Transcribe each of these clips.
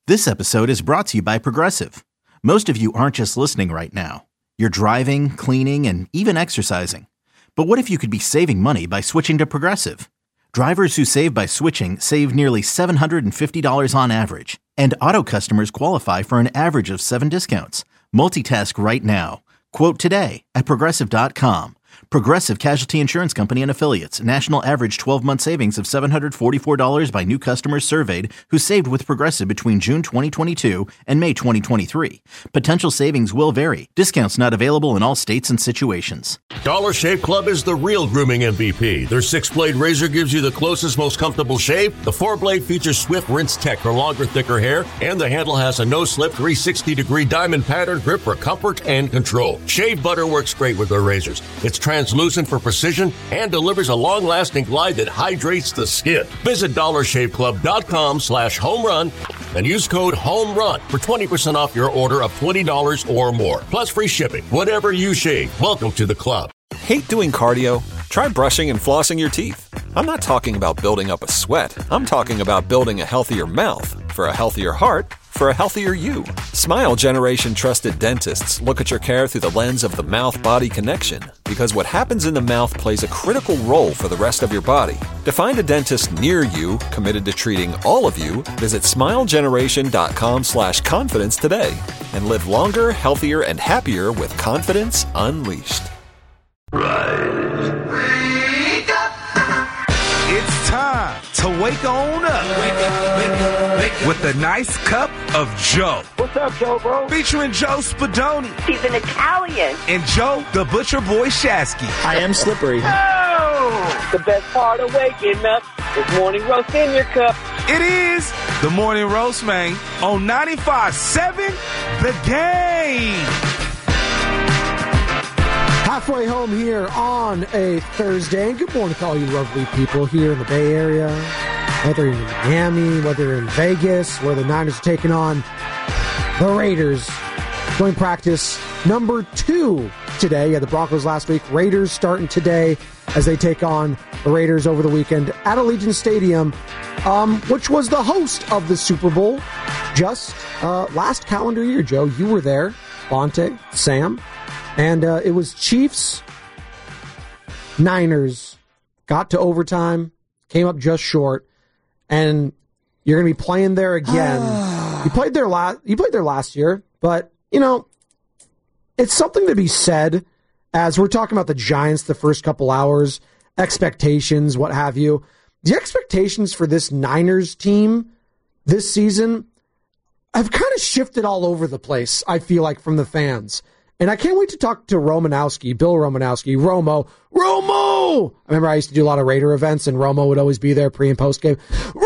This episode is brought to you by Progressive. Most of you aren't just listening right now. You're driving, cleaning, and even exercising. But what if you could be saving money by switching to Progressive? Drivers who save by switching save nearly $750 on average. And auto customers qualify for an average of 7 discounts. Multitask right now. Quote today at Progressive.com. Progressive Casualty Insurance Company and Affiliates. National average 12-month savings of $744 by new customers surveyed who saved with Progressive between June 2022 and May 2023. Potential savings will vary. Discounts not available in all states and situations. Dollar Shave Club is the real grooming MVP. Their 6-blade razor gives you the closest, most comfortable shave. The 4-blade features swift rinse tech for longer, thicker hair. And the handle has a no-slip 360-degree diamond pattern grip for comfort and control. Shave butter works great with their razors. It's translucent for precision and delivers a long-lasting glide that hydrates the skin. Visit DollarShaveClub.com/homerun and use code HOMERUN for 20% off your order of $20 or more. Plus free shipping. Whatever you shave, welcome to the club. Hate doing cardio? Try brushing and flossing your teeth. I'm not talking about building up a sweat. I'm talking about building a healthier mouth for a healthier heart for a healthier you. Smile Generation trusted dentists look at your care through the lens of the mouth-body connection because what happens in the mouth plays a critical role for the rest of your body. To find a dentist near you committed to treating all of you, visit smilegeneration.com/confidence today and live longer, healthier, and happier with confidence unleashed. Rise. Wake up. It's time to wake on up. Wake up, wake up, wake up. With a nice cup of Joe. What's up, Joe, bro? Featuring Joe Spadoni. He's an Italian. And Joe, the Butcher Boy Shasky. I am slippery. Oh! The best part of waking up is morning roast in your cup. It is the Morning Roast, man, on 95.7 The Game. Halfway home here on a Thursday. And good morning to all you lovely people here in the Bay Area. Whether you're in Miami, whether you're in Vegas, where the Niners are taking on the Raiders. Joint practice number 2 today. Yeah, the Broncos last week. Raiders starting today as they take on the Raiders over the weekend at Allegiant Stadium, which was the host of the Super Bowl just last calendar year. Joe, you were there. Bonte, Sam. And it was Chiefs, Niners, got to overtime, came up just short, and you're going to be playing there again. You played there last year, but, you know, it's something to be said as we're talking about the Giants the first couple hours, expectations, what have you. The expectations for this Niners team this season have kind of shifted all over the place, I feel like, from the fans. And I can't wait to talk to Bill Romanowski, Romo. I remember I used to do a lot of Raider events, and Romo would always be there pre- and post-game.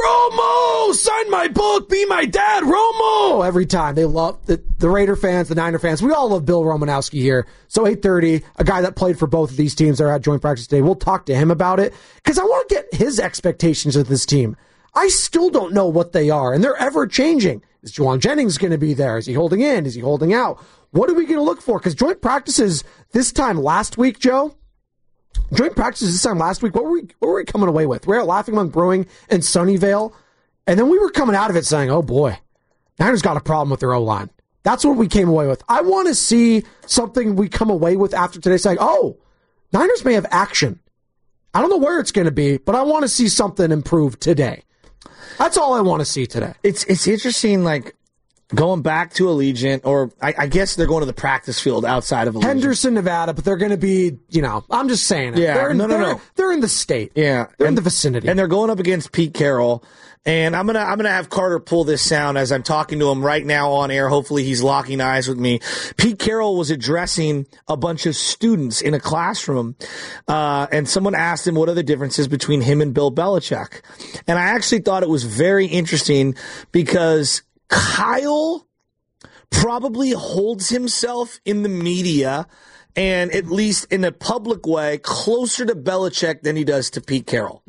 Romo! Sign my book! Be my dad! Romo! Every time. They love the Raider fans, the Niner fans. We all love Bill Romanowski here. So 8:30, a guy that played for both of these teams that are at joint practice today. We'll talk to him about it because I want to get his expectations of this team. I still don't know what they are, and they're ever-changing. Is Juwan Jennings going to be there? Is he holding in? Is he holding out? What are we going to look for? Because joint practices this time last week, Joe, what were we coming away with? We were at Laughing Monk Brewing in Sunnyvale, and then we were coming out of it saying, oh boy, Niners got a problem with their O-line. That's what we came away with. I want to see something we come away with after today saying, oh, Niners may have action. I don't know where it's going to be, but I want to see something improve today. That's all I want to see today. It's interesting, like, going back to Allegiant, or I guess they're going to the practice field outside of Allegiant. Henderson, Nevada, but they're going to be, I'm just saying it. Yeah, they're in the state. Yeah. They're in the vicinity. And they're going up against Pete Carroll. And I'm gonna have Carter pull this sound as I'm talking to him right now on air. Hopefully he's locking eyes with me. Pete Carroll was addressing a bunch of students in a classroom, and someone asked him what are the differences between him and Bill Belichick. And I actually thought it was very interesting because Kyle probably holds himself in the media and at least in a public way closer to Belichick than he does to Pete Carroll.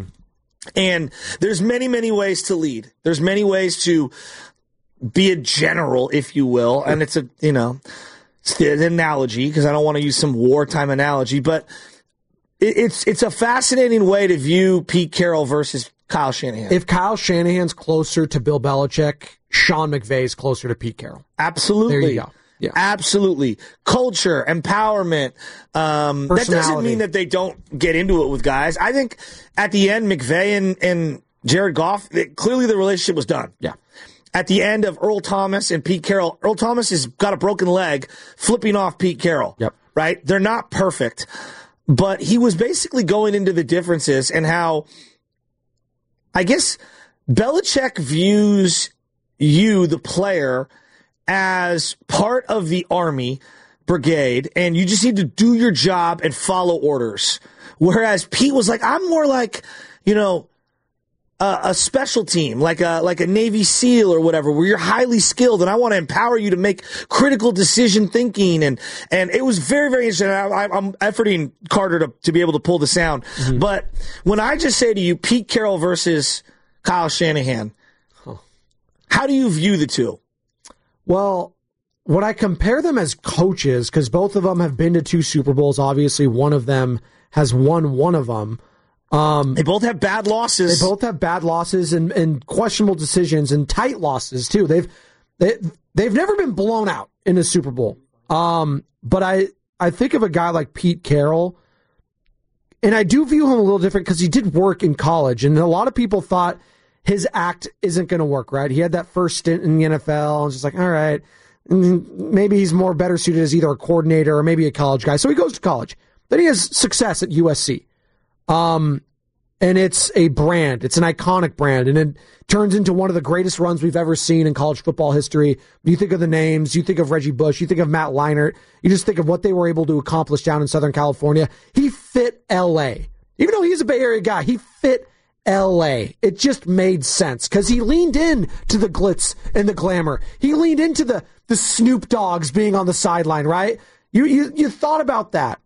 And there's many, many ways to lead. There's many ways to be a general, if you will. And it's an analogy because I don't want to use some wartime analogy, but it's a fascinating way to view Pete Carroll versus Kyle Shanahan. If Kyle Shanahan's closer to Bill Belichick, Sean McVay is closer to Pete Carroll. Absolutely. There you go. Yeah. Absolutely. Culture, empowerment. That doesn't mean that they don't get into it with guys. I think at the end, McVay and Jared Goff, clearly the relationship was done. Yeah. At the end of Earl Thomas and Pete Carroll, Earl Thomas has got a broken leg flipping off Pete Carroll. Yep. Right? They're not perfect. But he was basically going into the differences and how, I guess, Belichick views you, the player, as part of the Army brigade, and you just need to do your job and follow orders. Whereas Pete was like, I'm more like, a special team, like a Navy SEAL or whatever, where you're highly skilled, and I want to empower you to make critical decision thinking. And it was very, very interesting. I'm efforting Carter to be able to pull the sound. Mm-hmm. But when I just say to you, Pete Carroll versus Kyle Shanahan, how do you view the two? Well, when I compare them as coaches, because both of them have been to 2 Super Bowls, obviously one of them has won one of them. They both have bad losses. They both have bad losses and questionable decisions and tight losses too. They've never been blown out in a Super Bowl. But I think of a guy like Pete Carroll, and I do view him a little different because he did work in college, and a lot of people thought his act isn't going to work, right? He had that first stint in the NFL, and it's just like, all right, maybe he's better suited as either a coordinator or maybe a college guy. So he goes to college. Then he has success at USC. And it's a brand. It's an iconic brand, and it turns into one of the greatest runs we've ever seen in college football history. You think of the names, you think of Reggie Bush, you think of Matt Leinart, you just think of what they were able to accomplish down in Southern California. He fit L.A. Even though he's a Bay Area guy, he fit L.A. It just made sense because he leaned in to the glitz and the glamour. He leaned into the Snoop Dogs being on the sideline, right? You thought about that.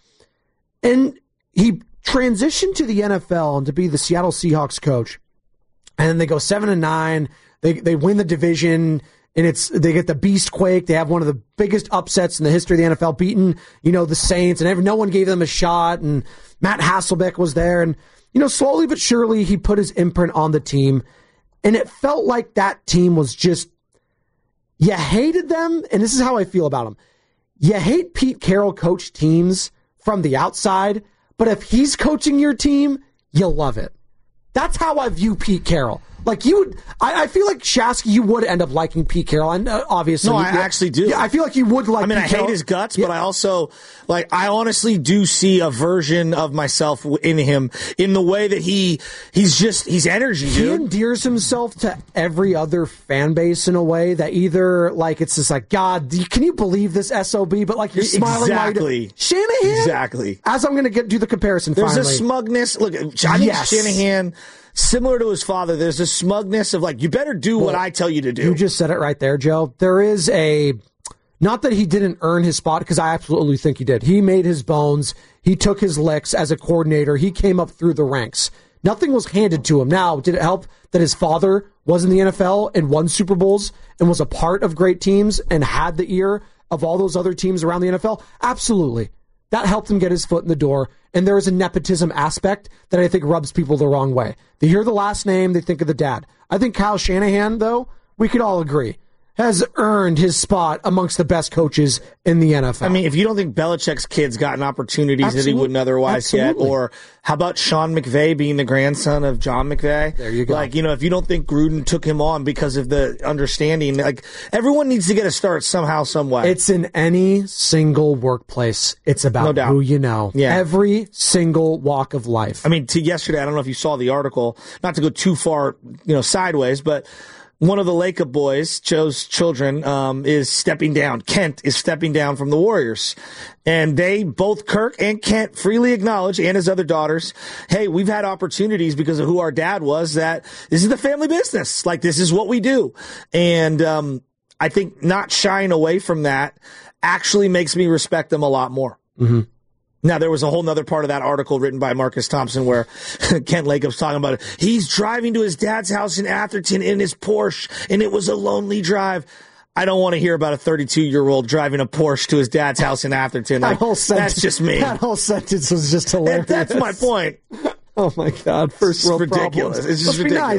And he transitioned to the NFL and to be the Seattle Seahawks coach. And then they go 7-9. They win the division, and they get the Beast Quake. They have one of the biggest upsets in the history of the NFL, beating, the Saints, and no one gave them a shot, and Matt Hasselbeck was there, and slowly but surely he put his imprint on the team, and it felt like that team was just, you hated them, and this is how I feel about them. You hate Pete Carroll coach teams from the outside, but if he's coaching your team, you love it. That's how I view Pete Carroll. I feel like Shasky, you would end up liking Pete Carroll, and obviously, no, I actually do. Yeah, I feel like you would like. I mean, Pete I Carroll. hate his guts, but I also I honestly do see a version of myself in him in the way that he's energy. Dude. He endears himself to every other fan base in a way that either it's just like, God, can you believe this SOB? But you're smiling. Exactly. Shanahan. Exactly. As I'm going to do the comparison. There's finally. a smugness. Look, I think Shanahan. Similar to his father, there's a smugness of you better do what I tell you to do. You just said it right there, Joe. There is not that he didn't earn his spot, because I absolutely think he did. He made his bones. He took his licks as a coordinator. He came up through the ranks. Nothing was handed to him. Now, did it help that his father was in the NFL and won Super Bowls and was a part of great teams and had the ear of all those other teams around the NFL? Absolutely. That helped him get his foot in the door, and there is a nepotism aspect that I think rubs people the wrong way. They hear the last name, they think of the dad. I think Kyle Shanahan, though, we could all agree, has earned his spot amongst the best coaches in the NFL. I mean, if you don't think Belichick's kid's gotten opportunities that he wouldn't otherwise get, or how about Sean McVay being the grandson of John McVay? There you go. If you don't think Gruden took him on because of the understanding, everyone needs to get a start somehow, some way. It's in any single workplace. It's about who you know. Yeah. Every single walk of life. I mean, yesterday, I don't know if you saw the article, not to go too far, sideways, but one of the Lacob boys, Joe's children, is stepping down. Kent is stepping down from the Warriors. And they, both Kirk and Kent, freely acknowledge, and his other daughters, hey, we've had opportunities because of who our dad was, that this is the family business. This is what we do. And I think not shying away from that actually makes me respect them a lot more. Mm-hmm. Now, there was a whole nother part of that article written by Marcus Thompson where Kent Lacob's talking about it. He's driving to his dad's house in Atherton in his Porsche, and it was a lonely drive. I don't want to hear about a 32-year-old driving a Porsche to his dad's house in Atherton. That's just me. That whole sentence was just hilarious. That's my point. Oh, my God. First world ridiculous. problems. It's just ridiculous.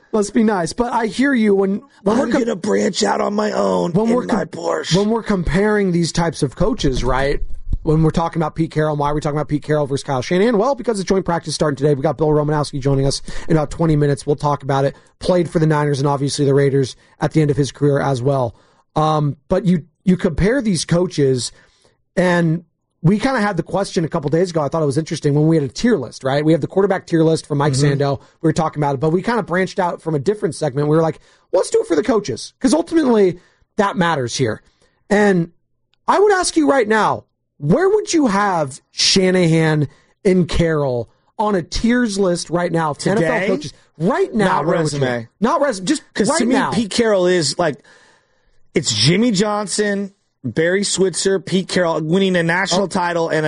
Must be nice. But I hear you when I'm going to branch out on my own in my Porsche. When we're comparing these types of coaches, right? When we're talking about Pete Carroll, why are we talking about Pete Carroll versus Kyle Shanahan? Well, because it's joint practice starting today. We got Bill Romanowski joining us in about 20 minutes. We'll talk about it. Played for the Niners and obviously the Raiders at the end of his career as well. But you compare these coaches, and we kind of had the question a couple days ago. I thought it was interesting when we had a tier list, right? We have the quarterback tier list from Mike Sando. We were talking about it, but we kind of branched out from a different segment. We were like, well, let's do it for the coaches, because ultimately that matters here. And I would ask you right now, where would you have Shanahan and Carroll on a tiers list right now? Today? NFL coaches. Right now. Not resume. Not resume. Just because right to me, now. Pete Carroll is like, it's Jimmy Johnson, Barry Switzer, Pete Carroll winning a national title and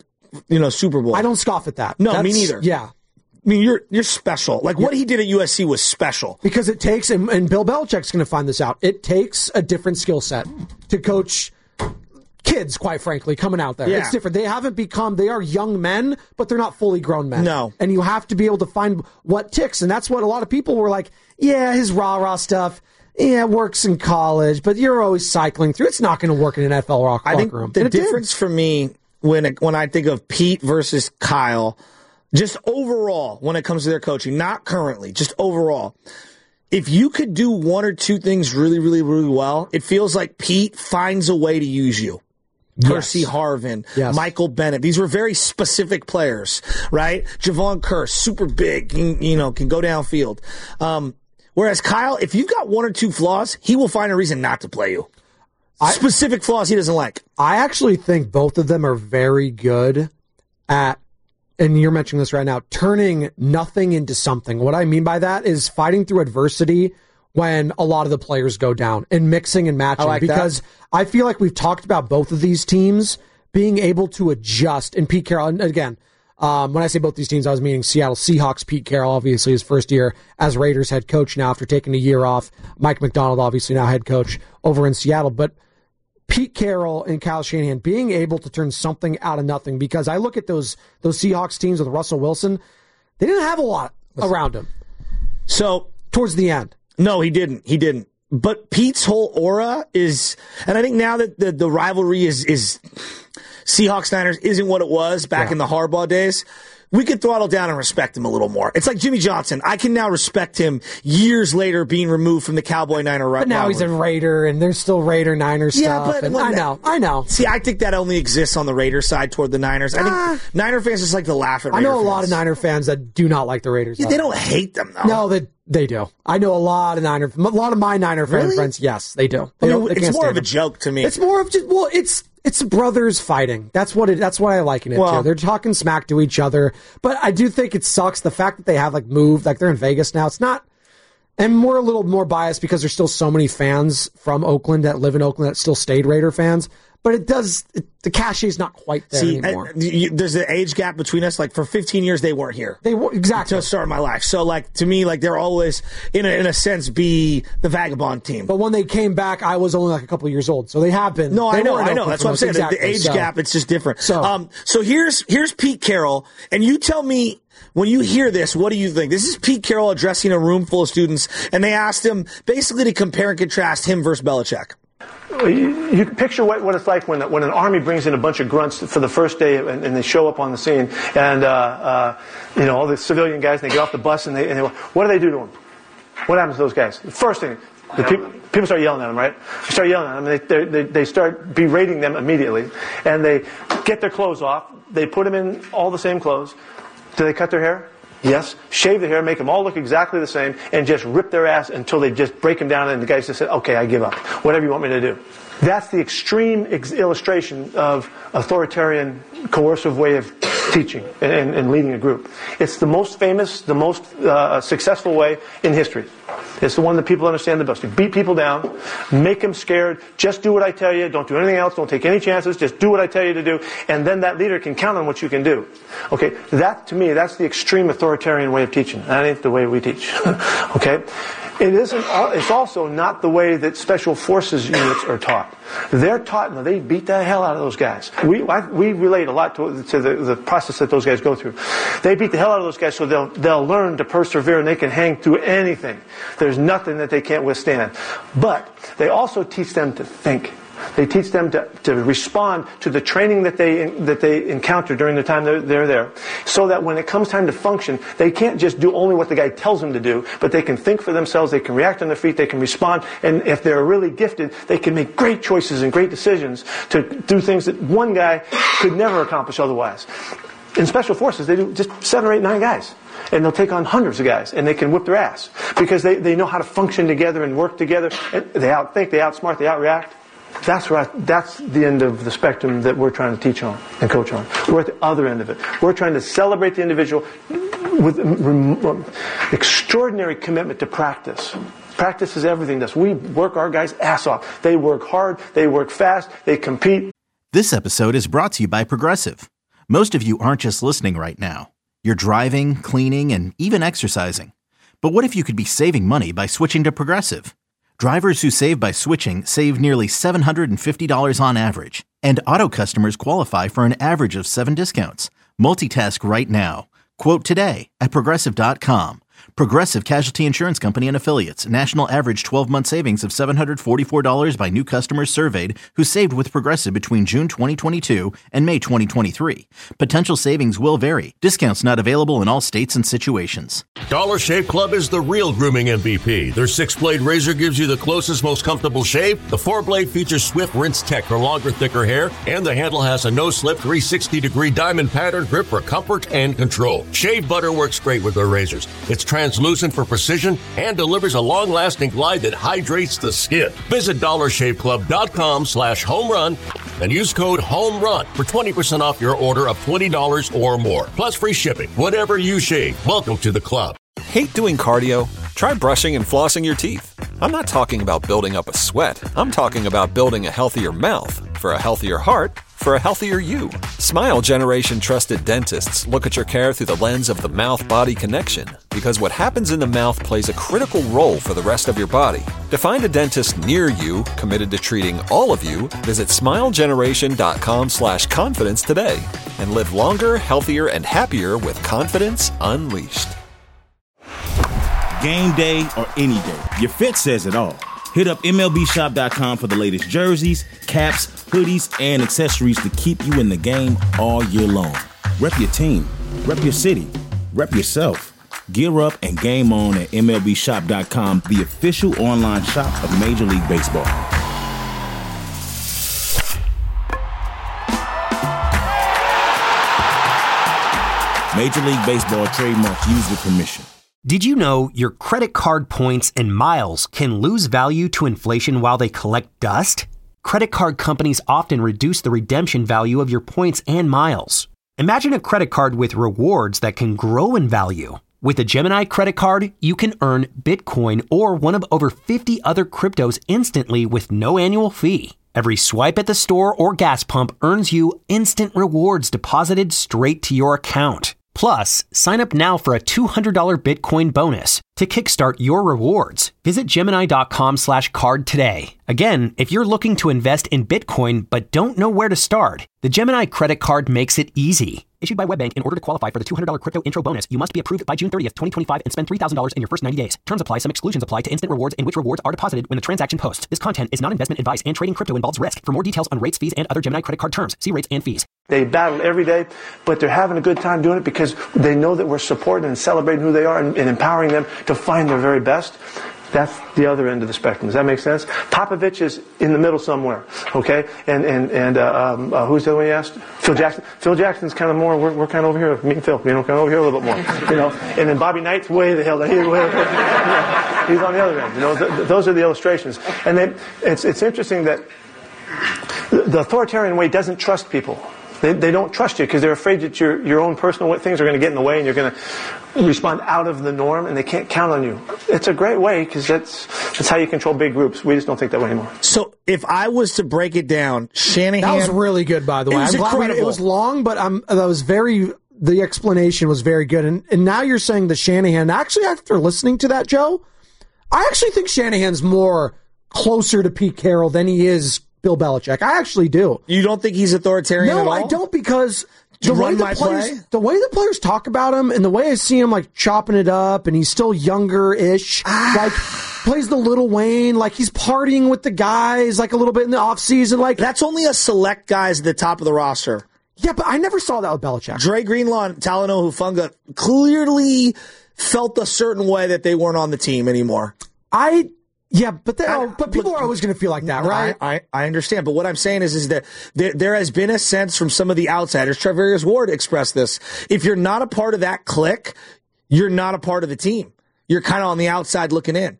a Super Bowl. I don't scoff at that. No, me neither. Yeah. I mean, you're special. Like, what he did at USC was special. Because it takes, and Bill Belichick's going to find this out, it takes a different skill set to coach kids, quite frankly, coming out there. Yeah. It's different. They are young men, but they're not fully grown men. No. And you have to be able to find what ticks. And that's what a lot of people were like, yeah, his rah-rah stuff, yeah, it works in college, but you're always cycling through. It's not going to work in an NFL locker room. I think the difference for me when I think of Pete versus Kyle, just overall when it comes to their coaching, not currently, just overall, if you could do one or two things really, really, really well, it feels like Pete finds a way to use you. Yes. Percy Harvin, yes. Michael Bennett. These were very specific players, right? Javon Curse, super big, can go downfield. Whereas Kyle, if you've got one or two flaws, he will find a reason not to play you. Specific flaws he doesn't like. I actually think both of them are very good at, and you're mentioning this right now, turning nothing into something. What I mean by that is fighting through adversity when a lot of the players go down and mixing and matching. Because I feel like we've talked about both of these teams being able to adjust. And Pete Carroll, and again, when I say both these teams, I was meaning Seattle Seahawks, Pete Carroll, obviously his first year as Raiders head coach now after taking a year off. Mike McDonald, obviously now head coach over in Seattle. But Pete Carroll and Kyle Shanahan being able to turn something out of nothing, because I look at those Seahawks teams with Russell Wilson, they didn't have a lot around him. So towards the end. No, he didn't. But Pete's whole aura is, and I think now that the rivalry is Seahawks-Niners isn't what it was back in the Harbaugh days, we could throttle down and respect him a little more. It's like Jimmy Johnson. I can now respect him years later being removed from the Cowboy-Niner rivalry. But now he's a Raider, and there's still Raider-Niner stuff. But I know. See, I think that only exists on the Raider side toward the Niners. I think Niner fans just like to laugh at Raider I know a fans. lot of Niner fans that do not like the Raiders. Yeah, they don't hate them, though. No, they do. I know a lot of my Niner fan friends. Yes, they do. It's more of a joke to me. It's more of just, it's brothers fighting. That's what I liken it to. They're talking smack to each other. But I do think it sucks the fact that they have moved, they're in Vegas now. It's not, and we're a little more biased because there's still so many fans from Oakland that live in Oakland that still stayed Raider fans. But the cachet is not quite there anymore. There's an age gap between us. Like, for 15 years, they weren't here. They were, exactly. To start my life. So, to me, they're always, in a sense, be the vagabond team. But when they came back, I was only a couple of years old. So they have been. No, I know. That's what I'm saying. Exactly. The age gap, it's just different. So here's Pete Carroll, and you tell me, when you hear this, what do you think? This is Pete Carroll addressing a room full of students, and they asked him basically to compare and contrast him versus Belichick. You can picture what it's like when an army brings in a bunch of grunts for the first day and they show up on the scene, and all the civilian guys, and they get off the bus and they what do they do to them? What happens to those guys? The first thing, people start yelling at them, right? They start yelling at them. They start berating them immediately, and they get their clothes off. They put them in all the same clothes. Do they cut their hair? Yes. Shave their hair, make them all look exactly the same, and just rip their ass until they just break them down, and the guys just say, okay, I give up. Whatever you want me to do. That's the extreme illustration of authoritarian, coercive way of teaching and leading a group. It's the most famous, the most successful way in history. It's the one that people understand the best. You beat people down, make them scared, just do what I tell you, don't do anything else, don't take any chances, just do what I tell you to do, and then that leader can count on what you can do. Okay, that, to me, that's the extreme authoritarian way of teaching. That ain't the way we teach. Okay? It's also not the way that special forces units are taught. They're taught, they beat the hell out of those guys. We relate a lot to the process that those guys go through. They beat the hell out of those guys so they'll learn to persevere and they can hang through anything. There's nothing that they can't withstand. But they also teach them to think. They teach them to respond to the training that they encounter during the time they're there, so that when it comes time to function, they can't just do only what the guy tells them to do, but they can think for themselves, they can react on their feet, they can respond, and if they're really gifted, they can make great choices and great decisions to do things that one guy could never accomplish otherwise. In Special Forces, they do just 7 or 8, 9 guys. And they'll take on hundreds of guys, and they can whip their ass, because they know how to function together and work together. And they outthink, they outsmart, they outreact. That's the end of the spectrum that we're trying to teach on and coach on. We're at the other end of it. We're trying to celebrate the individual with extraordinary commitment to practice. Practice is everything to us. We work our guys' ass off. They work hard, they work fast, they compete. This episode is brought to you by Progressive. Most of you aren't just listening right now. You're driving, cleaning, and even exercising. But what if you could be saving money by switching to Progressive? Drivers who save by switching save nearly $750 on average, and auto customers qualify for an average of 7 discounts. Multitask right now. Quote today at Progressive.com. Progressive Casualty Insurance Company and Affiliates. National average 12-month savings of $744 by new customers surveyed who saved with Progressive between June 2022 and May 2023. Potential savings will vary. Discounts not available in all states and situations. Dollar Shave Club is the real grooming MVP. Their 6-blade razor gives you the closest, most comfortable shave. The 4-blade features Swift Rinse Tech for longer, thicker hair, and the handle has a no-slip 360-degree diamond pattern grip for comfort and control. Shave butter works great with their razors. It's translucent for precision and delivers a long-lasting glide that hydrates the skin. Visit DollarShaveClub.com/homerun and use code HOMERUN for 20% off your order of $20 or more. Plus free shipping. Whatever you shave, welcome to the club. Hate doing cardio? Try brushing and flossing your teeth. I'm not talking about building up a sweat. I'm talking about building a healthier mouth for a healthier heart for a healthier you. Smile Generation trusted dentists look at your care through the lens of the mouth-body connection, because what happens in the mouth plays a critical role for the rest of your body. To find a dentist near you committed to treating all of you, visit smilegeneration.com/confidence today and live longer, healthier, and happier with confidence unleashed. Game day or any day, your fit says it all. Hit up MLBshop.com for the latest jerseys, caps, hoodies, and accessories to keep you in the game all year long. Rep your team, rep your city, rep yourself. Gear up and game on at MLBshop.com, the official online shop of Major League Baseball. Major League Baseball trademarks used with permission. Did you know your credit card points and miles can lose value to inflation while they collect dust? Credit card companies often reduce the redemption value of your points and miles. Imagine a credit card with rewards that can grow in value. With a Gemini credit card, you can earn Bitcoin or one of over 50 other cryptos instantly with no annual fee. Every swipe at the store or gas pump earns you instant rewards deposited straight to your account. Plus, sign up now for a $200 Bitcoin bonus. To kickstart your rewards, visit Gemini.com/card today. Again, if you're looking to invest in Bitcoin but don't know where to start, the Gemini credit card makes it easy. Issued by WebBank, in order to qualify for the $200 crypto intro bonus, you must be approved by June 30th, 2025 and spend $3,000 in your first 90 days. Terms apply. Some exclusions apply to instant rewards in which rewards are deposited when the transaction posts. This content is not investment advice, and trading crypto involves risk. For more details on rates, fees, and other Gemini credit card terms, see rates and fees. They battle every day, but they're having a good time doing it because they know that we're supporting and celebrating who they are and empowering them to find their very best. That's the other end of the spectrum. Does that make sense? Popovich is in the middle somewhere, okay? And who's the other one you asked? Phil Jackson. Phil Jackson's kind of more. We're kind of over here. Me and Phil, kind of over here a little bit more, And then Bobby Knight's way the hell. He's on the other end. Those are the illustrations. And then it's interesting that the authoritarian way doesn't trust people. They don't trust you because they're afraid that your own personal things are going to get in the way and you're going to respond out of the norm and they can't count on you. It's a great way because that's how you control big groups. We just don't think that way anymore. So if I was to break it down, Shanahan... That was really good, by the way. It was incredible. It was long, but the explanation was very good. And now you're saying the Shanahan, actually after listening to that, Joe, I actually think Shanahan's more closer to Pete Carroll than he is Bill Belichick. I actually do. You don't think he's authoritarian at all? No, I don't, because the way the players talk about him and the way I see him like chopping it up, and he's still younger-ish, like plays the Lil Wayne, like he's partying with the guys like a little bit in the offseason. Like, that's only a select guys at the top of the roster. Yeah, but I never saw that with Belichick. Dre Greenlaw and Talanoa Hufanga clearly felt a certain way that they weren't on the team anymore. But people are always going to feel like that, right? I understand. But what I'm saying is that there has been a sense from some of the outsiders. Treverius Ward expressed this. If you're not a part of that clique, you're not a part of the team. You're kind of on the outside looking in.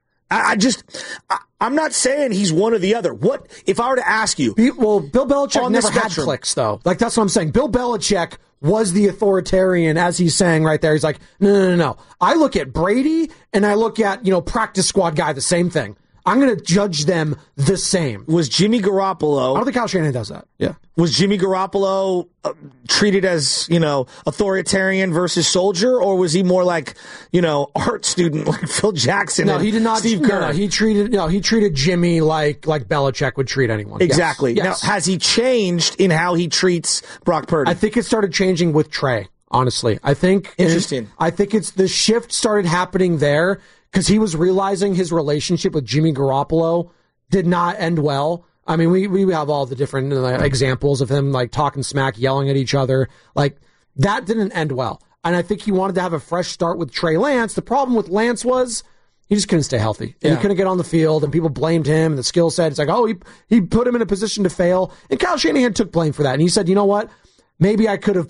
I'm not saying he's one or the other. What if I were to ask you? Well, Bill Belichick never had cliques, though. Like, that's what I'm saying. Bill Belichick was the authoritarian, as he's saying right there. He's like, no. I look at Brady and I look at, practice squad guy, the same thing. I'm going to judge them the same. Was Jimmy Garoppolo... I don't think Kyle Shanahan does that. Yeah. Was Jimmy Garoppolo treated as, authoritarian versus soldier, or was he more like, art student like Phil Jackson? No, he did not. Steve Kerr. He treated Jimmy like Belichick would treat anyone. Exactly. Yes. Now, has he changed in how he treats Brock Purdy? I think it started changing with Trey, honestly. Interesting. I think it's the shift started happening there because he was realizing his relationship with Jimmy Garoppolo did not end well. I mean, we have all the different examples of him like talking smack, yelling at each other. Like, that didn't end well. And I think he wanted to have a fresh start with Trey Lance. The problem with Lance was he just couldn't stay healthy. And he couldn't get on the field, and people blamed him and the skill set. It's like, he put him in a position to fail. And Kyle Shanahan took blame for that. And he said, you know what? Maybe I could have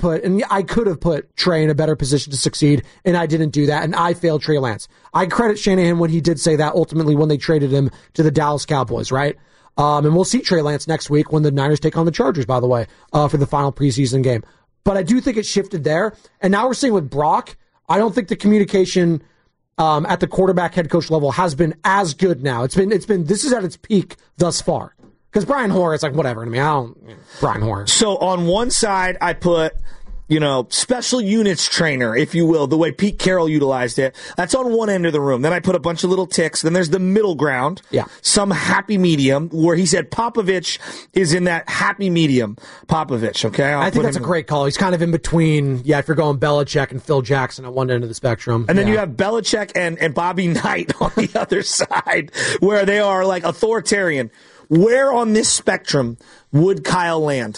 put Trey in a better position to succeed, and I didn't do that, and I failed Trey Lance. I credit Shanahan when he did say that ultimately when they traded him to the Dallas Cowboys, right? And we'll see Trey Lance next week when the Niners take on the Chargers, by the way, for the final preseason game. But I do think it shifted there. And now we're seeing with Brock, I don't think the communication at the quarterback head coach level has been as good now. This is at its peak thus far. Because Brian Hoyer, it's like, whatever. Brian Hoyer. So on one side, I put, special units trainer, if you will, the way Pete Carroll utilized it. That's on one end of the room. Then I put a bunch of little ticks. Then there's the middle ground. Yeah. Some happy medium where he said Popovich is in that happy medium. Popovich, okay? I think that's a great call. He's kind of in between, if you're going Belichick and Phil Jackson at one end of the spectrum. And then you have Belichick and Bobby Knight on the other side where they are like authoritarian. Where on this spectrum would Kyle land?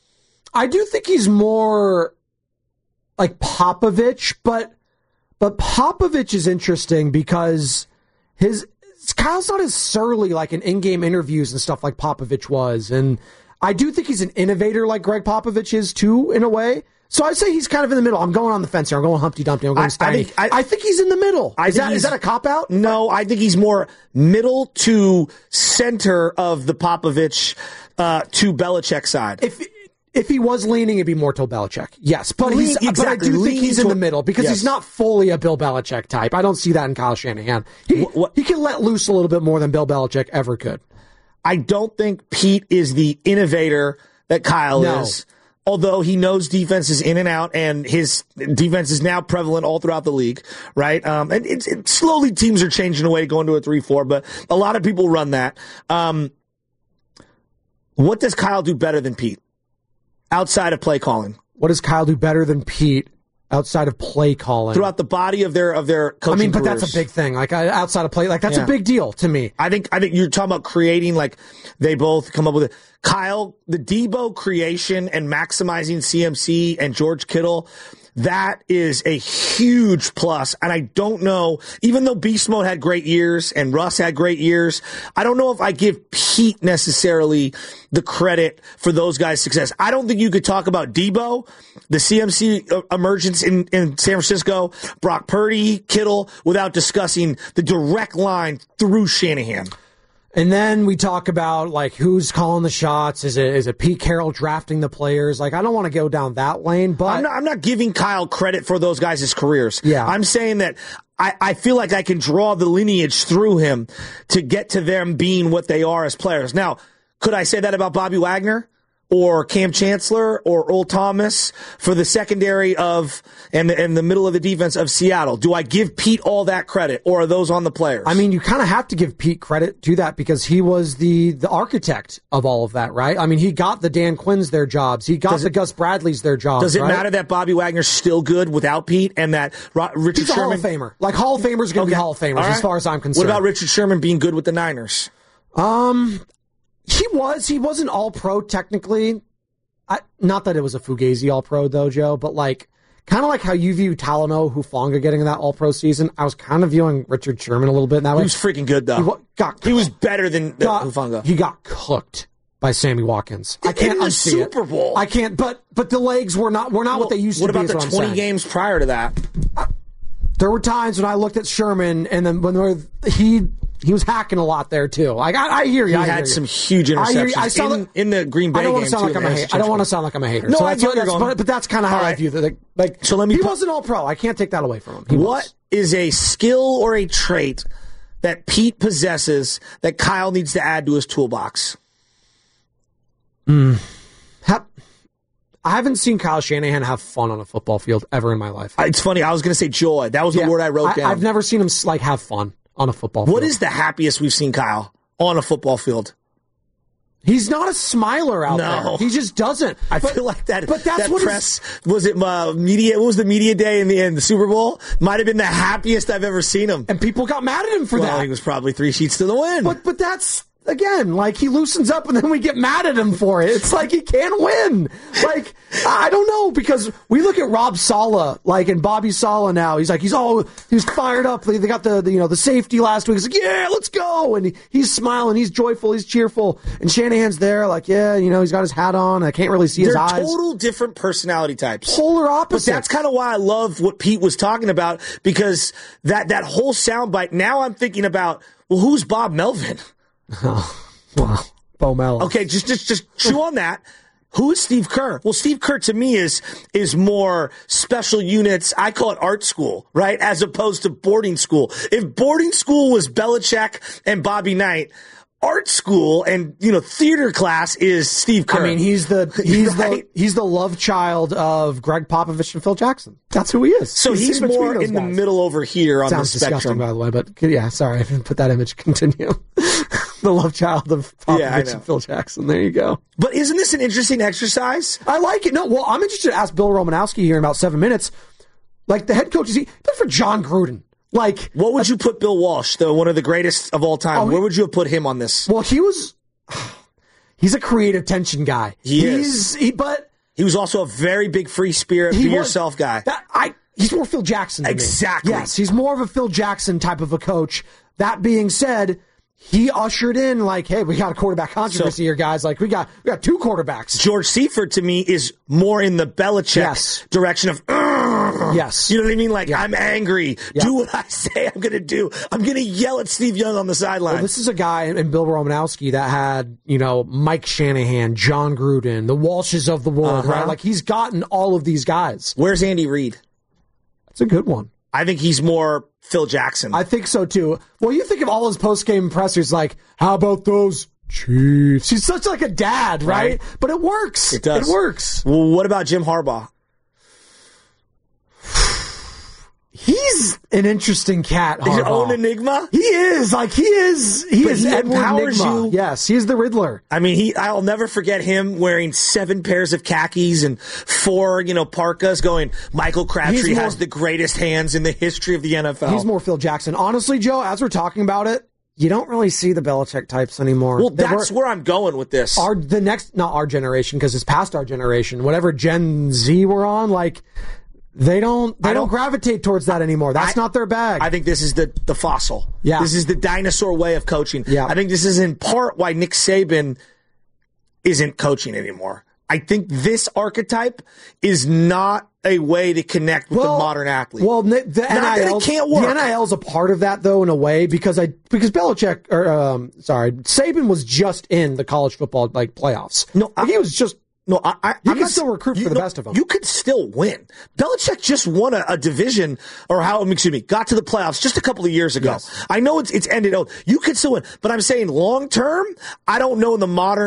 I do think he's more like Popovich, but Popovich is interesting because Kyle's not as surly like in in-game interviews and stuff like Popovich was, and I do think he's an innovator like Greg Popovich is too in a way. So I'd say he's kind of in the middle. I'm going on the fence here. I'm going Humpty Dumpty. I'm going Steiny. I think he's in the middle. Is that a cop-out? No, I think he's more middle to center of the Popovich to Belichick side. If he was leaning, it'd be more to Belichick. Yes, but I do think he's in the middle because he's not fully a Bill Belichick type. I don't see that in Kyle Shanahan. He can let loose a little bit more than Bill Belichick ever could. I don't think Pete is the innovator that Kyle is. Although he knows defenses in and out, and his defense is now prevalent all throughout the league, right? And slowly teams are changing away, going to a 3-4, but a lot of people run that. What does Kyle do better than Pete outside of play calling? What does Kyle do better than Pete outside of play calling? Throughout the body of their coaching but careers. That's a big thing. Like outside of play, like that's a big deal to me. I think you're talking about creating, like they both come up with it. Kyle, the Debo creation and maximizing CMC and George Kittle, that is a huge plus. And I don't know, even though Beast Mode had great years and Russ had great years, I don't know if I give Pete necessarily the credit for those guys' success. I don't think you could talk about Debo, the CMC emergence in San Francisco, Brock Purdy, Kittle, without discussing the direct line through Shanahan. And then we talk about like who's calling the shots. Is it Pete Carroll drafting the players? Like I don't want to go down that lane, but I'm not giving Kyle credit for those guys' careers. Yeah. I'm saying that I feel like I can draw the lineage through him to get to them being what they are as players. Now, could I say that about Bobby Wagner? or Cam Chancellor or Earl Thomas for the secondary of and the middle of the defense of Seattle? Do I give Pete all that credit, or are those on the players? I mean, you kind of have to give Pete credit to that because he was the architect of all of that, right? I mean, he got the Dan Quinns their jobs. He got the Gus Bradleys their jobs. Does it right? matter that Bobby Wagner's still good without Pete and that Richard He's a Sherman? Hall of Famer. Like, Hall of Famers are going to be Hall of Famers as far as I'm concerned. What about Richard Sherman being good with the Niners? He wasn't all-pro technically. Not that it was a Fugazi all-pro though, Joe, but like kind of like how you view Talanoa Hufanga getting in that all-pro season. I was kind of viewing Richard Sherman a little bit in that way. He was freaking good though. He was better than Hufanga. He got cooked by Sammy Watkins. I can't in the unsee Super Bowl. I can't. But the legs were not what they used to be. What about is the what 20 games prior to that? There were times when I looked at Sherman, and then when he was hacking a lot there too. Like I hear you. He had some huge interceptions. I saw in the Green Bay game. I don't want to sound like I'm a hater. No, so I get where you're going. But that's kind of how I view that. Like, so let me. He wasn't all pro. I can't take that away from him. What is a skill or a trait that Pete possesses that Kyle needs to add to his toolbox? I haven't seen Kyle Shanahan have fun on a football field ever in my life. It's funny. I was going to say joy. That was the word I wrote down. I've never seen him like have fun on a football field. What is the happiest we've seen Kyle on a football field? He's not a smiler out there. He just doesn't. I feel like that. But that's that what press was it. Media. What was the media day in the Super Bowl? Might have been the happiest I've ever seen him. And people got mad at him for that. He was probably 3 sheets to the wind. But that's. Again, like he loosens up and then we get mad at him for it. It's like he can't win. Like, I don't know, because we look at Rob Saleh, like, and Bobby Saleh now. He's like, he's fired up. They got the safety last week. He's like, yeah, let's go. And he's smiling. He's joyful. He's cheerful. And Shanahan's there like, yeah, he's got his hat on. I can't really see his eyes. They're total different personality types. Polar opposites. But that's kind of why I love what Pete was talking about, because that whole soundbite, now I'm thinking about, well, who's Bob Melvin? Oh, wow. Bo Mello. Okay, just chew on that. Who is Steve Kerr? Well, Steve Kerr to me is more special units. I call it art school, right? As opposed to boarding school. If boarding school was Belichick and Bobby Knight, art school and theater class is Steve Kerr. I mean, he's the love child of Greg Popovich and Phil Jackson. That's who he is. So he's more in the middle over here on the spectrum. Disgusting, by the way, but yeah, sorry, I didn't put that image. Continue. The love child of Popovich and Phil Jackson. There you go. But isn't this an interesting exercise? I like it. No, well, I'm interested to ask Bill Romanowski here in about 7 minutes. Like, the head coach, is he good for John Gruden? Like, what would you put Bill Walsh, though, one of the greatest of all time? Where would you have put him on this? Well, he's a creative tension guy. But he was also a very big free spirit, be yourself guy. He's more Phil Jackson to exactly. me. Yes, he's more of a Phil Jackson type of a coach. That being said, he ushered in like, hey, we got a quarterback controversy here, guys. Like, we got 2 quarterbacks. George Seifert, to me, is more in the Belichick direction of, yes. You know what I mean? Like, I'm angry. Yeah. Do what I say I'm going to do. I'm going to yell at Steve Young on the sideline. Well, this is a guy in Bill Romanowski that had, Mike Shanahan, John Gruden, the Walshes of the world, right? Like, he's gotten all of these guys. Where's Andy Reid? That's a good one. I think he's more Phil Jackson. I think so, too. Well, you think of all his post-game pressers like, how about those Chiefs? He's such like a dad, right? But it works. It does. It works. Well, what about Jim Harbaugh? He's an interesting cat, Harbaugh. His own enigma? He is. Like, he is Edward empowers Enigma. you. Yes, he's the Riddler. I mean, I'll never forget him wearing 7 pairs of khakis and 4, parkas going, Michael Crabtree has the greatest hands in the history of the NFL. He's more Phil Jackson. Honestly, Joe, as we're talking about it, you don't really see the Belichick types anymore. Well, that's where I'm going with this. Not our generation, because it's past our generation. Whatever Gen Z we're on, like, They don't gravitate towards that anymore. That's not their bag. I think this is the fossil. Yeah. This is the dinosaur way of coaching. Yeah. I think this is in part why Nick Saban isn't coaching anymore. I think this archetype is not a way to connect with the modern athlete. Well, the NIL can't work. The NIL is a part of that, though, in a way, because Belichick, Saban was just in the college football playoffs. No, he was just. No, you can still recruit for the best of them. You could still win. Belichick just won a division, got to the playoffs just a couple of years ago. Yes. I know it's ended. You could still win, but I'm saying long term, I don't know in the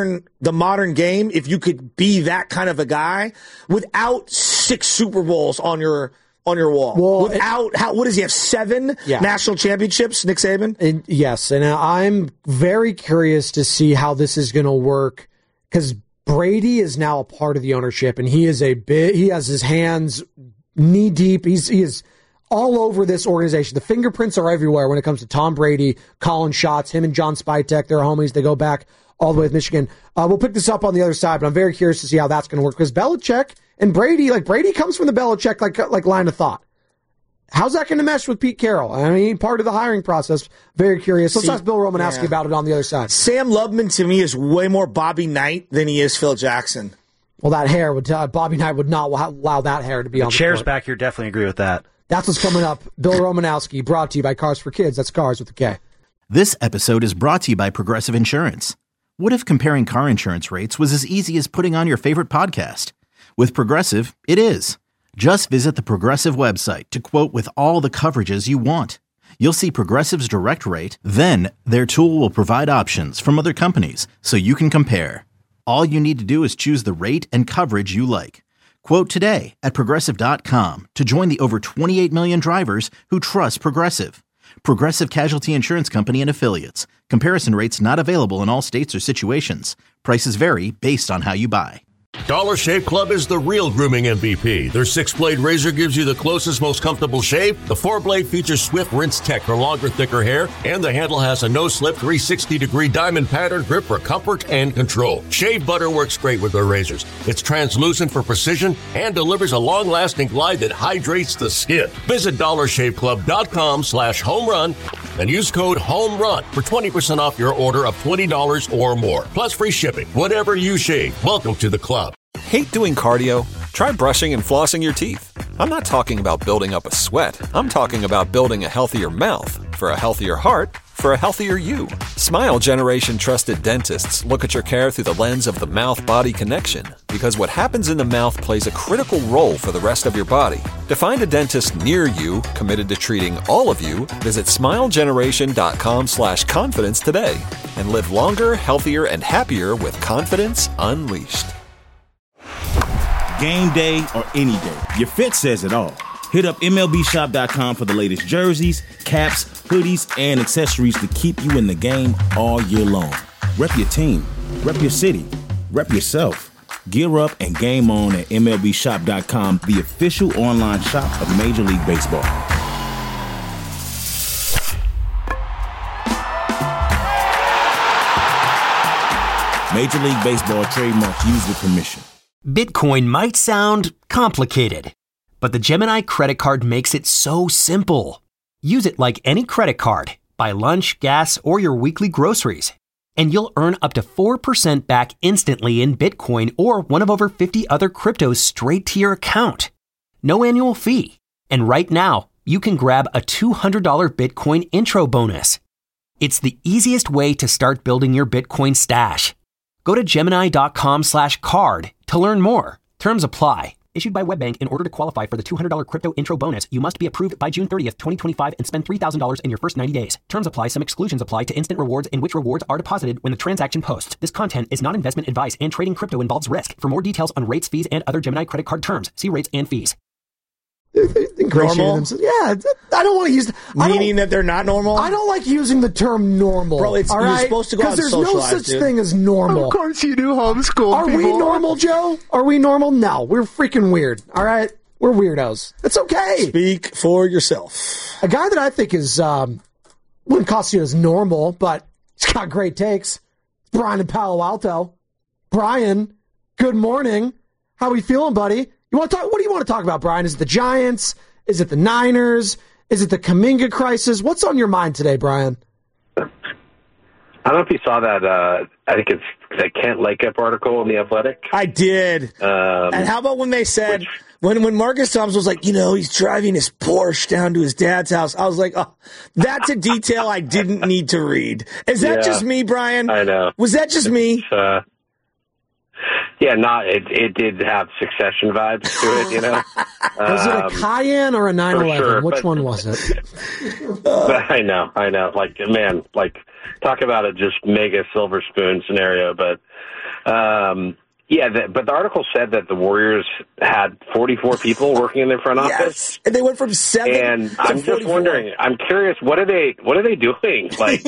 modern game if you could be that kind of a guy without 6 Super Bowls on your wall. Well, what does he have? 7 national championships, Nick Saban? Yes, and I'm very curious to see how this is going to work because Brady is now a part of the ownership, and he has his hands knee deep. He is all over this organization. The fingerprints are everywhere when it comes to Tom Brady, Colin Schatz, him and John Spytek. They're homies. They go back all the way with Michigan. We'll pick this up on the other side, but I'm very curious to see how that's going to work because Belichick and Brady comes from the Belichick like line of thought. How's that going to mesh with Pete Carroll? I mean, part of the hiring process. Very curious. Let's ask Bill Romanowski about it on the other side. Sam Lubman, to me, is way more Bobby Knight than he is Phil Jackson. Well, that hair Bobby Knight would not allow that hair to be on the chairs court. Back here definitely agree with that. That's what's coming up. Bill Romanowski, brought to you by Cars for Kids. That's Cars with a K. This episode is brought to you by Progressive Insurance. What if comparing car insurance rates was as easy as putting on your favorite podcast? With Progressive, it is. Just visit the Progressive website to quote with all the coverages you want. You'll see Progressive's direct rate, then their tool will provide options from other companies so you can compare. All you need to do is choose the rate and coverage you like. Quote today at Progressive.com to join the over 28 million drivers who trust Progressive. Progressive Casualty Insurance Company and Affiliates. Comparison rates not available in all states or situations. Prices vary based on how you buy. Dollar Shave Club is the real grooming MVP. Their 6-blade razor gives you the closest, most comfortable shave. The 4-blade features Swift Rinse Tech for longer, thicker hair, and the handle has a no-slip 360-degree diamond pattern grip for comfort and control. Shave butter works great with their razors. It's translucent for precision and delivers a long-lasting glide that hydrates the skin. Visit DollarShaveClub.com/homerun and use code HOMERUN for 20% off your order of $20 or more. Plus free shipping. Whatever you shave, welcome to the club. Hate doing cardio? Try brushing and flossing your teeth. I'm not talking about building up a sweat. I'm talking about building a healthier mouth. For a healthier heart, for a healthier you. Smile Generation trusted dentists look at your care through the lens of the mouth-body connection, because what happens in the mouth plays a critical role for the rest of your body. To find a dentist near you committed to treating all of you, visit smilegeneration.com/confidence today and live longer, healthier, and happier with confidence unleashed. Game day or any day, your fit says it all. Hit up MLBshop.com for the latest jerseys, caps, hoodies, and accessories to keep you in the game all year long. Rep your team, rep your city, rep yourself. Gear up and game on at MLBshop.com, the official online shop of Major League Baseball. Major League Baseball trademarks used with permission. Bitcoin might sound complicated, but the Gemini credit card makes it so simple. Use it like any credit card. Buy lunch, gas, or your weekly groceries, and you'll earn up to 4% back instantly in Bitcoin or one of over 50 other cryptos straight to your account. No annual fee. And right now, you can grab a $200 Bitcoin intro bonus. It's the easiest way to start building your Bitcoin stash. Go to Gemini.com/card to learn more. Terms apply. Issued by WebBank. In order to qualify for the $200 crypto intro bonus, you must be approved by June 30th, 2025 and spend $3,000 in your first 90 days. Terms apply. Some exclusions apply to instant rewards in which rewards are deposited when the transaction posts. This content is not investment advice and trading crypto involves risk. For more details on rates, fees, and other Gemini credit card terms, see rates and fees. Normal? Yeah, I don't want to use... Meaning that they're not normal? I don't like using the term normal. Bro, you're supposed to go out and socialize, because there's no such thing as normal. Of course you do, homeschool Are we normal, Joe? Are we normal? No, we're freaking weird, all right? We're weirdos. It's okay. Speak for yourself. A guy that I think is, wouldn't cost you as normal, but he's got great takes. Brian in Palo Alto. Brian, good morning. How are we feeling, buddy? You want to talk? What do you want to talk about, Brian? Is it the Giants? Is it the Niners? Is it the Kuminga crisis? What's on your mind today, Brian? I don't know if you saw that. I think it's the Kent Lakeup article in The Athletic. I did. And how about when they said, when Marcus Thomas was like, he's driving his Porsche down to his dad's house. I was like, oh, that's a detail I didn't need to read. Is that just me, Brian? I know. Was that just me? Yeah, it did have Succession vibes to it, you know. Was it a Cayenne or a 911? Sure, Which one was it? I know. Like, man, like, talk about a just mega silver spoon scenario. But, but the article said that the Warriors had 44 people working in their front office. Yes, and they went from 7 and to I'm 44. just wondering, I'm curious, what are they doing? Like,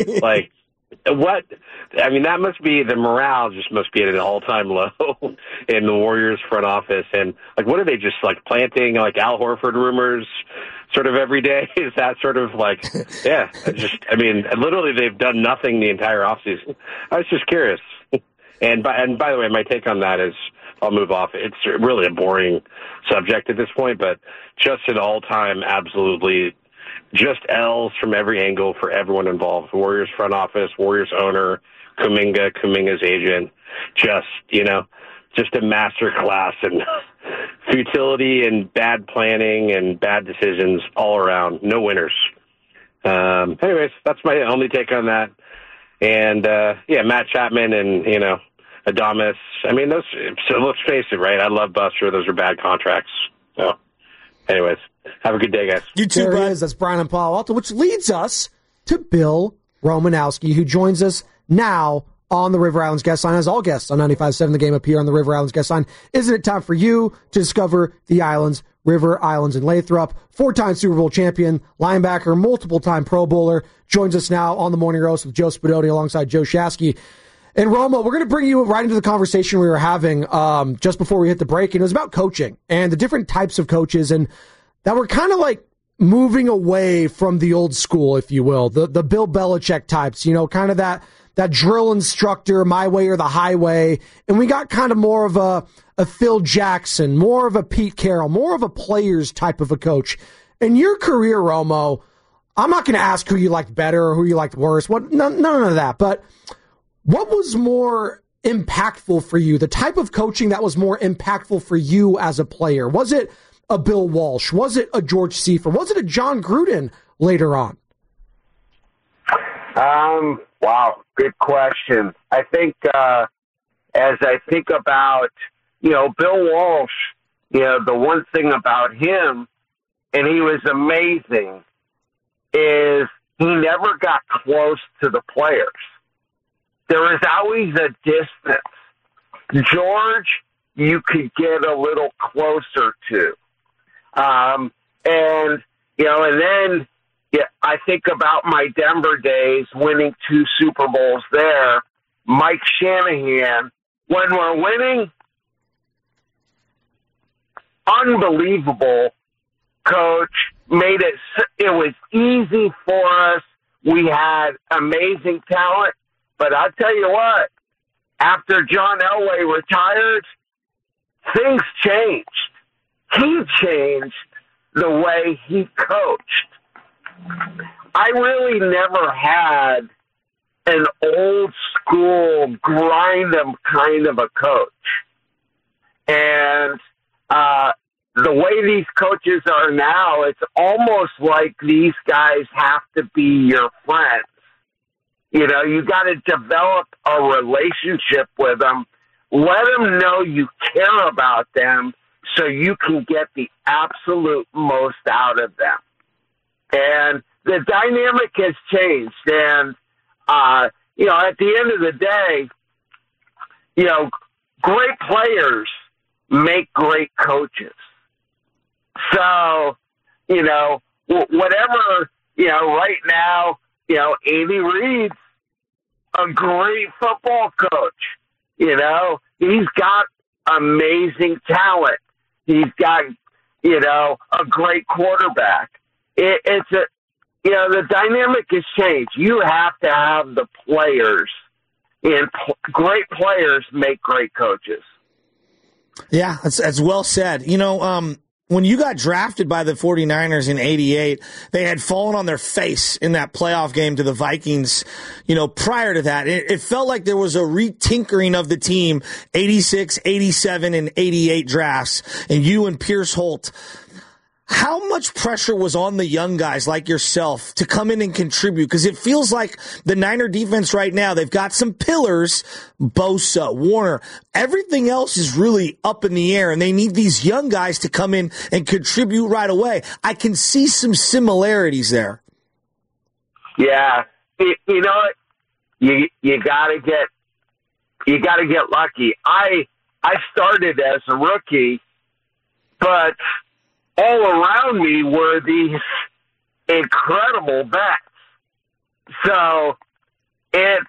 what? I mean, that must be, the morale just must be at an all-time low in the Warriors front office. And, like, what are they just, like, planting, like, Al Horford rumors sort of every day? Is that sort of, like, yeah, literally they've done nothing the entire offseason. I was just curious. And by the way, my take on that is, I'll move off. It's really a boring subject at this point, but just an all-time absolutely just L's from every angle for everyone involved. Warriors front office, Warriors owner, Kuminga's agent, just a master class in futility and bad planning and bad decisions all around. No winners. Anyways, that's my only take on that. And, Matt Chapman and, Adamas. I mean, so let's face it, right? I love Buster. Those are bad contracts. So, anyways, have a good day, guys. You too, bud. That's Brian and Palo Alto, which leads us to Bill Romanowski, who joins us now on the River Islands Guest Line, as all guests on 95.7 The Game up here on the River Islands Guest Line. Isn't it time for you to discover the islands, River Islands in Lathrop? 4-time Super Bowl champion, linebacker, multiple-time Pro Bowler, joins us now on the Morning Roast with Joe Spadoni alongside Joe Shasky. And Romo, we're going to bring you right into the conversation we were having just before we hit the break, and it was about coaching and the different types of coaches, and that were kind of like moving away from the old school, if you will, the Bill Belichick types, kind of that drill instructor, my way or the highway. And we got kind of more of a Phil Jackson, more of a Pete Carroll, more of a players type of a coach. In your career, Romo, I'm not going to ask who you liked better or who you liked worse. None of that. But what was more impactful for you? The type of coaching that was more impactful for you as a player? Was it a Bill Walsh? Was it a George Seifert? Was it a John Gruden later on? Wow, good question. I think as I think about, Bill Walsh, the one thing about him, and he was amazing, is he never got close to the players. There was always a distance. George, you could get a little closer to. And then I think about my Denver days, winning 2 Super Bowls there. Mike Shanahan, when we're winning, unbelievable coach, made it was easy for us. We had amazing talent. But I'll tell you what, after John Elway retired, things changed. He changed the way he coached. I really never had an old school grind 'em kind of a coach. And the way these coaches are now, it's almost like these guys have to be your friends. You got to develop a relationship with them. Let them know you care about them so you can get the absolute most out of them. And the dynamic has changed. And, at the end of the day, great players make great coaches. So, whatever, right now, Andy Reid's a great football coach. He's got amazing talent. He's got, a great quarterback. The dynamic has changed. You have to have the players, and great players make great coaches. Yeah, that's well said. When you got drafted by the 49ers in 88, they had fallen on their face in that playoff game to the Vikings. Prior to that, it felt like there was a retinkering of the team, 86, 87, and 88 drafts, and you and Pierce Holt. How much pressure was on the young guys like yourself to come in and contribute? Because it feels like the Niner defense right now, they've got some pillars, Bosa, Warner. Everything else is really up in the air, and they need these young guys to come in and contribute right away. I can see some similarities there. Yeah. You know what? You gotta get lucky. I started as a rookie, but all around me were these incredible vets. So it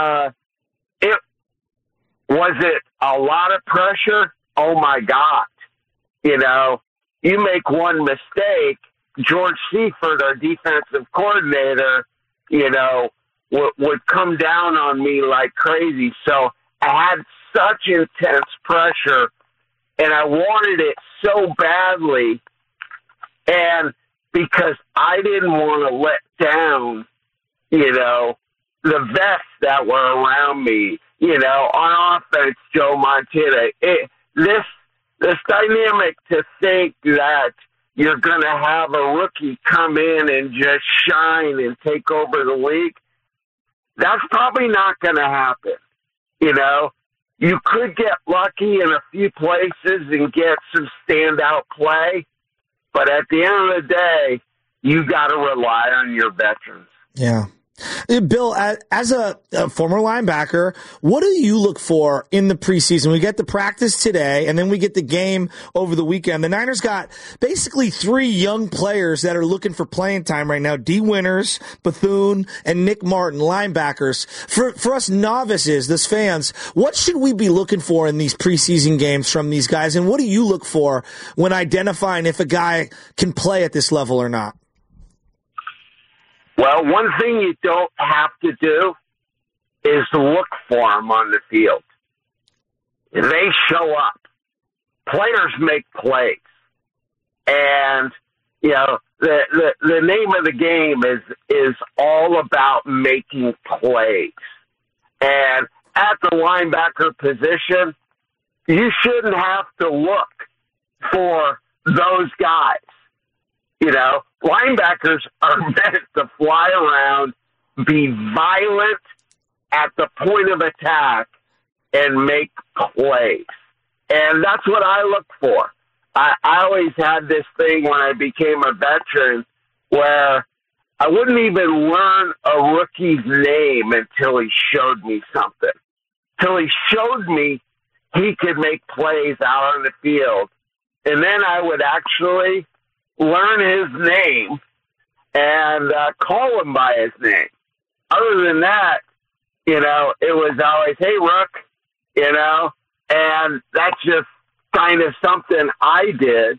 was a lot of pressure. Oh my God. You know, you make one mistake, George Seifert, our defensive coordinator, you know, would come down on me like crazy. So I had such intense pressure, and I wanted it so badly. And because I didn't want to let down, you know, the vets that were around me, you know, on offense, Joe Montana, this dynamic to think that you're going to have a rookie come in and just shine and take over the league, that's probably not going to happen. You know, you could get lucky in a few places and get some standout play, but at the end of the day, you got to rely on your veterans. Yeah. Bill, as a former linebacker, what do you look for in the preseason? We get the practice today, and then we get the game over the weekend. The Niners got basically 3 young players that are looking for playing time right now. Dee Winters, Bethune, and Nick Martin, linebackers. For us novices, this fans, what should we be looking for in these preseason games from these guys, and what do you look for when identifying if a guy can play at this level or not? Well, one thing you don't have to do is look for them on the field. They show up. Players make plays. And, you know, the name of the game is all about making plays. And at the linebacker position, you shouldn't have to look for those guys. You know, linebackers are meant to fly around, be violent at the point of attack, and make plays. And that's what I look for. I always had this thing when I became a veteran where I wouldn't even learn a rookie's name until he showed me something. Till he showed me he could make plays out on the field. And then I would actually learn his name and call him by his name. Other than that, you know, it was always, hey, Rook, you know, and that's just kind of something I did.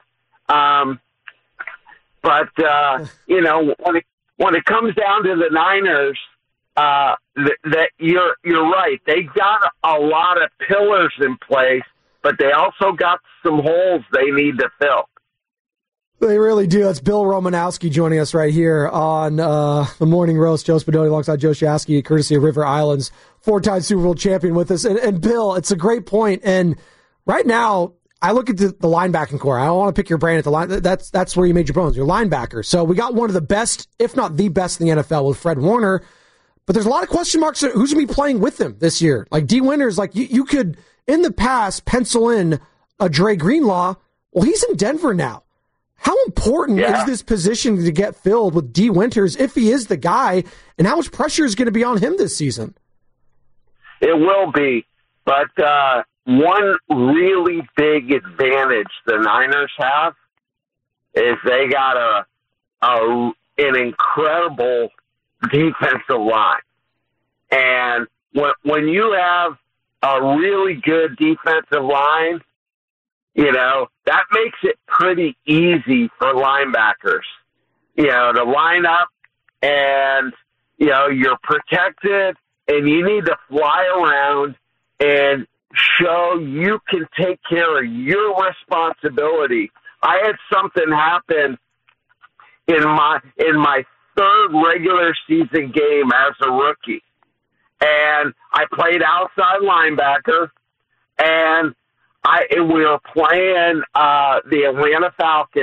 But you know, when it comes down to the Niners, that you're right. They got a lot of pillars in place, but they also got some holes they need to fill. They really do. It's Bill Romanowski joining us right here on the Morning Roast. Joe Spadoni alongside Joe Shasky, courtesy of River Islands, 4-time Super Bowl champion with us. And Bill, it's a great point. And right now, I look at the linebacking core. I don't want to pick your brain at the line. That's where you made your bones, your linebacker. So we got one of the best, if not the best in the NFL with Fred Warner. But there's a lot of question marks. Who's going to be playing with him this year? Like Dee Winters, like you could, in the past, pencil in a Dre Greenlaw. Well, he's in Denver now. How important is this position to get filled with Dee Winters if he is the guy, and how much pressure is going to be on him this season? It will be, but one really big advantage the Niners have is they got an incredible defensive line. And when you have a really good defensive line, you know, that makes it pretty easy for linebackers, you know, to line up and, you know, you're protected and you need to fly around and show you can take care of your responsibility. I had something happen in my third regular season game as a rookie, and I played outside linebacker, and we were playing the Atlanta Falcons,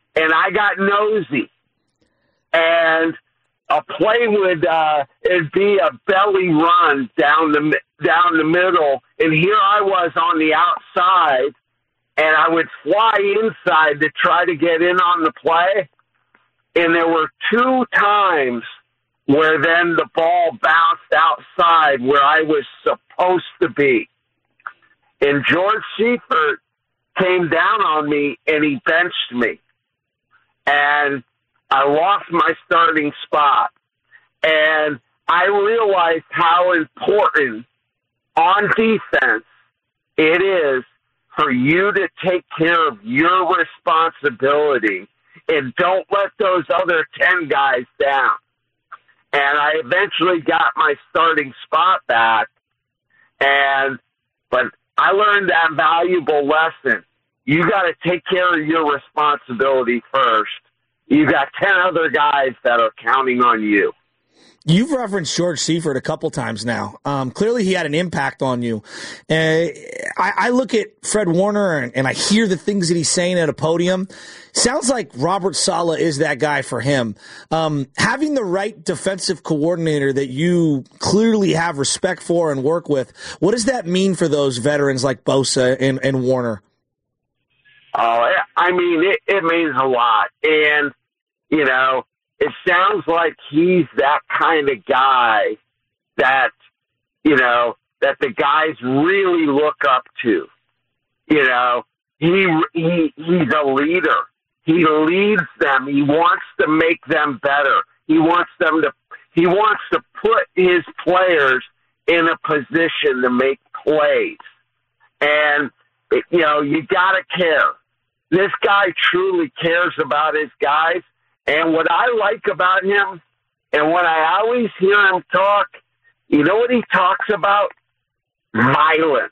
and I got nosy. And a play would it'd be a belly run down the middle, and here I was on the outside, and I would fly inside to try to get in on the play. And there were 2 times where then the ball bounced outside where I was supposed to be. And George Seifert came down on me, and he benched me. And I lost my starting spot. And I realized how important on defense it is for you to take care of your responsibility and don't let those other 10 guys down. And I eventually got my starting spot back, but I learned that valuable lesson. You got to take care of your responsibility first. You got 10 other guys that are counting on you. You've referenced George Seifert a couple times now. Clearly he had an impact on you. I look at Fred Warner and I hear the things that he's saying at a podium. Sounds like Robert Saleh is that guy for him. Having the right defensive coordinator that you clearly have respect for and work with, what does that mean for those veterans like Bosa and Warner? Oh, I mean, it means a lot. And, you know, it sounds like he's that kind of guy that, you know, that the guys really look up to. You know, he's a leader. He leads them. He wants to make them better. He wants to put his players in a position to make plays. And, you know, you got to care. This guy truly cares about his guys. And what I like about him, and when I always hear him talk, you know what he talks about? Violence.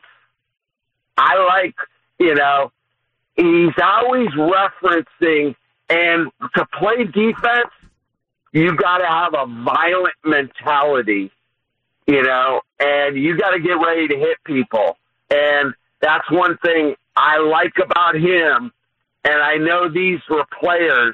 I like, you know, he's always referencing, and to play defense, you got to have a violent mentality, you know, and you got to get ready to hit people. And that's one thing I like about him, and I know these players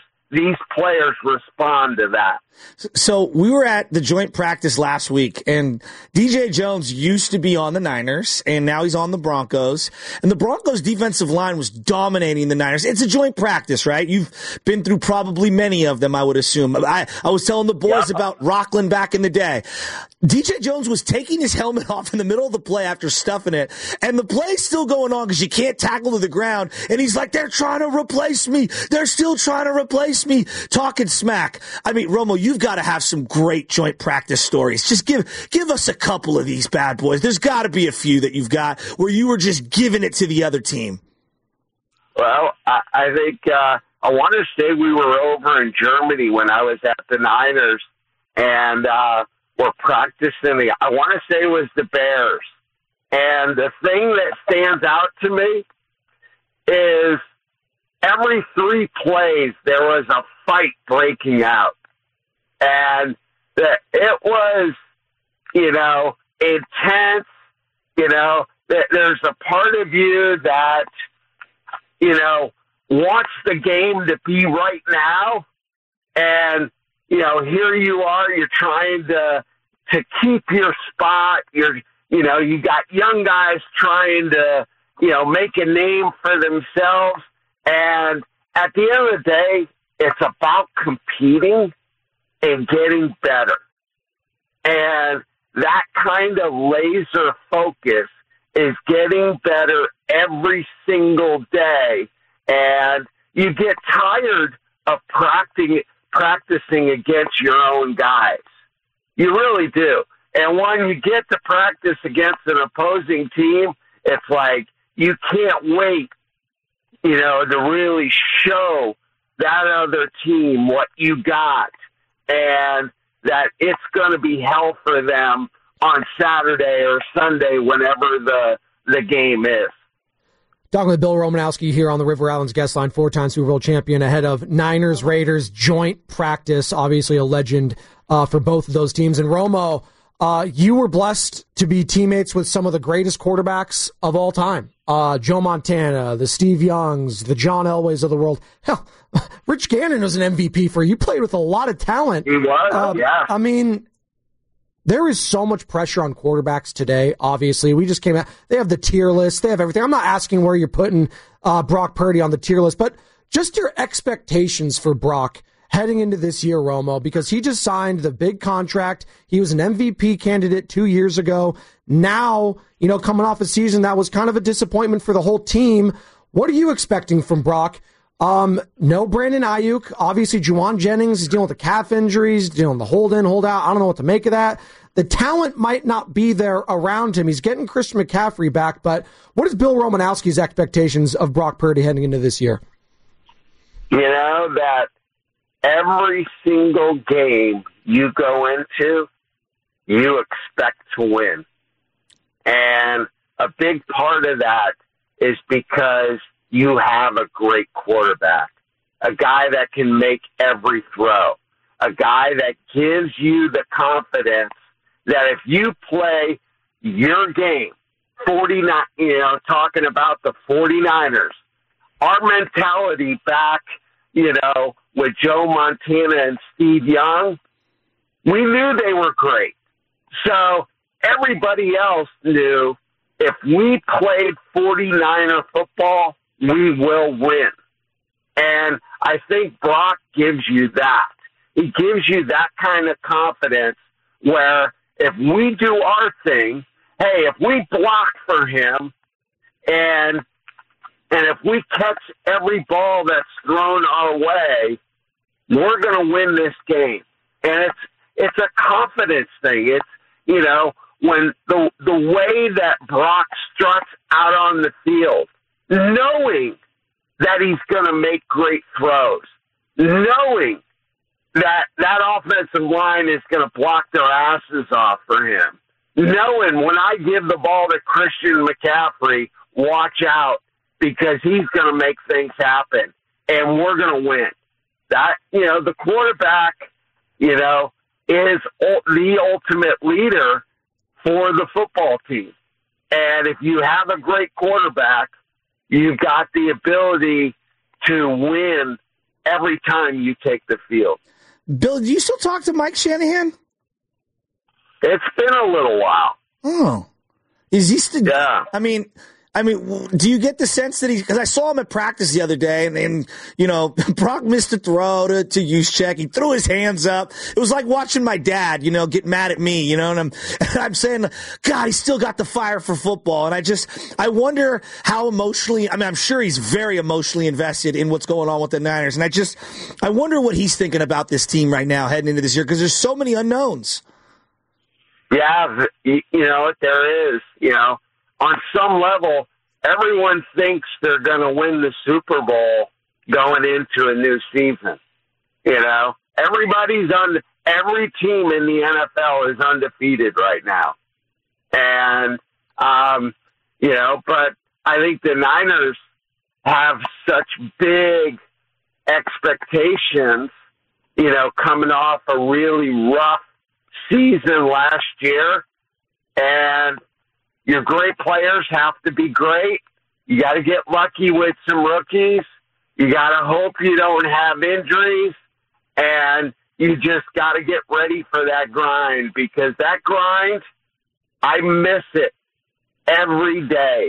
respond to that. So we were at the joint practice last week, and DJ Jones used to be on the Niners, and now he's on the Broncos. And the Broncos' defensive line was dominating the Niners. It's a joint practice, right? You've been through probably many of them, I would assume. I was telling the boys about Rockland back in the day. DJ Jones was taking his helmet off in the middle of the play after stuffing it, and the play's still going on because you can't tackle to the ground. And he's like, they're trying to replace me. They're still trying to replace me. Talking smack. I mean, Romo, you've got to have some great joint practice stories. Just give us a couple of these bad boys. There's got to be a few that you've got where you were just giving it to the other team. Well, I think I want to say we were over in Germany when I was at the Niners, and we're practicing. I want to say it was the Bears. And the thing that stands out to me is every 3 plays there was a fight breaking out. And it was, you know, intense. You know, there's a part of you that, you know, wants the game to be right now. And, you know, here you are, you're trying to keep your spot. You got young guys trying to, you know, make a name for themselves. And at the end of the day, it's about competing and getting better. And that kind of laser focus is getting better every single day. And you get tired of practicing against your own guys. You really do. And when you get to practice against an opposing team, it's like you can't wait, you know, to really show that other team what you got and that it's going to be hell for them on Saturday or Sunday, whenever the game is. Talking with Bill Romanowski here on the River Islands guest line, 4-time Super Bowl champion, ahead of Niners-Raiders joint practice. Obviously a legend for both of those teams. And Romo, You were blessed to be teammates with some of the greatest quarterbacks of all time. Joe Montana, the Steve Youngs, the John Elways of the world. Hell, Rich Gannon was an MVP for you. You played with a lot of talent. He was, yeah. I mean, there is so much pressure on quarterbacks today, obviously. We just came out. They have the tier list. They have everything. I'm not asking where you're putting Brock Purdy on the tier list, but just your expectations for Brock heading into this year, Romo, because he just signed the big contract. He was an MVP candidate 2 years ago. Now, coming off a season that was kind of a disappointment for the whole team. What are you expecting from Brock? No Brandon Ayuk. Obviously, Juwan Jennings is dealing with the calf injuries, dealing with the hold in, hold out. I don't know what to make of that. The talent might not be there around him. He's getting Christian McCaffrey back, but what is Bill Romanowski's expectations of Brock Purdy heading into this year? That every single game you go into, you expect to win. And a big part of that is because you have a great quarterback, a guy that can make every throw, a guy that gives you the confidence that if you play your game, 49, talking about the 49ers, our mentality back, with Joe Montana and Steve Young, we knew they were great. So everybody else knew if we played 49er football, we will win. And I think Brock gives you that. He gives you that kind of confidence where if we do our thing, hey, if we block for him and if we catch every ball that's thrown our way, we're going to win this game. And it's a confidence thing. It's, when the way that Brock struts out on the field, knowing that he's going to make great throws, knowing that offensive line is going to block their asses off for him, knowing when I give the ball to Christian McCaffrey, watch out, because he's going to make things happen, and we're going to win. That, the quarterback, is the ultimate leader for the football team. And if you have a great quarterback, you've got the ability to win every time you take the field. Bill, do you still talk to Mike Shanahan? It's been a little while. Oh. Is he still? Yeah. I mean, do you get the sense that because I saw him at practice the other day and Brock missed a throw to Juszczyk. He threw his hands up. It was like watching my dad, get mad at me, and I'm saying, God, he's still got the fire for football. And I wonder how emotionally, I'm sure he's very emotionally invested in what's going on with the Niners. And I wonder what he's thinking about this team right now heading into this year because there's so many unknowns. Yeah, there is, on some level, everyone thinks they're going to win the Super Bowl going into a new season. Every team in the NFL is undefeated right now. And, but I think the Niners have such big expectations, coming off a really rough season last year. And your great players have to be great. You got to get lucky with some rookies. You got to hope you don't have injuries. And you just got to get ready for that grind because that grind, I miss it every day,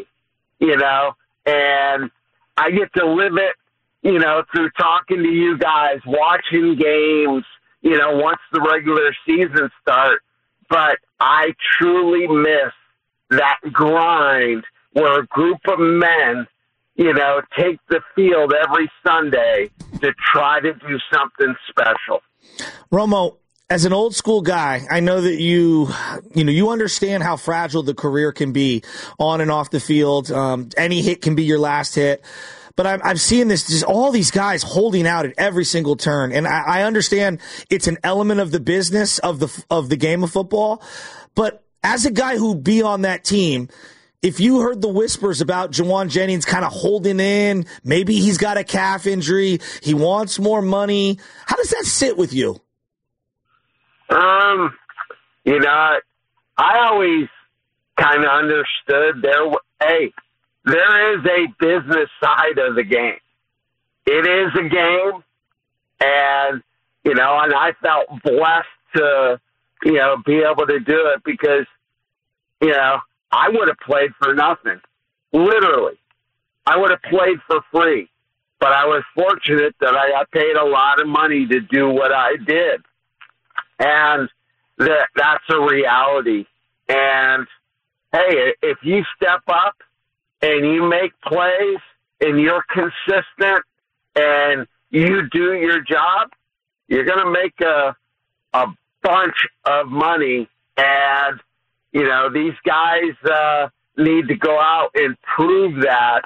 and I get to live it, through talking to you guys, watching games, once the regular season starts. But I truly miss that grind where a group of men, take the field every Sunday to try to do something special. Romo, as an old school guy, I know that you understand how fragile the career can be on and off the field. Any hit can be your last hit. But I'm seeing this, just all these guys holding out at every single turn. And I understand it's an element of the business of the game of football. But as a guy who be on that team, if you heard the whispers about Juwan Jennings kind of holding in, maybe he's got a calf injury, he wants more money, how does that sit with you? I always kind of understood there is a business side of the game. It is a game, and, and I felt blessed to, be able to do it because, I would have played for nothing. Literally. I would have played for free. But I was fortunate that I got paid a lot of money to do what I did. And that's a reality. And, hey, if you step up and you make plays and you're consistent and you do your job, you're going to make a bunch of money. And, these guys need to go out and prove that,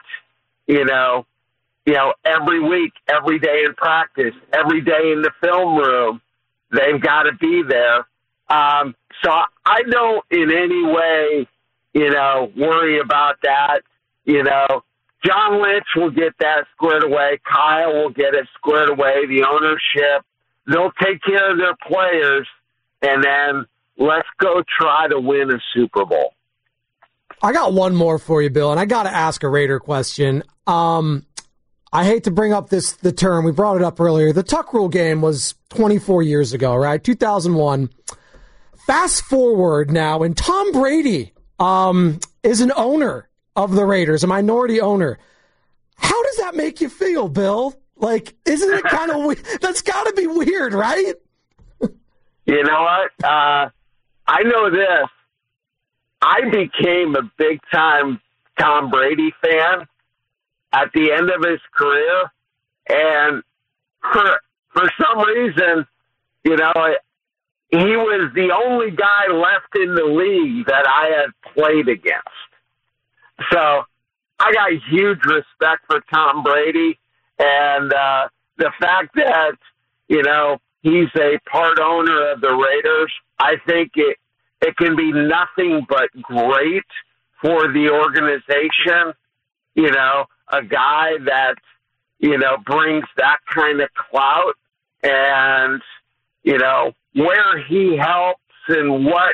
every week, every day in practice, every day in the film room, they've got to be there. So I don't in any way, worry about that. John Lynch will get that squared away. Kyle will get it squared away. The ownership, they'll take care of their players, and then let's go try to win a Super Bowl. I got one more for you, Bill, and I got to ask a Raider question. I hate to bring up the term. We brought it up earlier. The Tuck Rule game was 24 years ago, right? 2001. Fast forward now, and Tom Brady is an owner of the Raiders, a minority owner. How does that make you feel, Bill? Like, isn't it kind of weird? That's got to be weird, right? You know what? I know this. I became a big-time Tom Brady fan at the end of his career, and for some reason, he was the only guy left in the league that I had played against. So I got huge respect for Tom Brady, and the fact that, he's a part owner of the Raiders, I think it can be nothing but great for the organization. A guy that, brings that kind of clout and, where he helps and what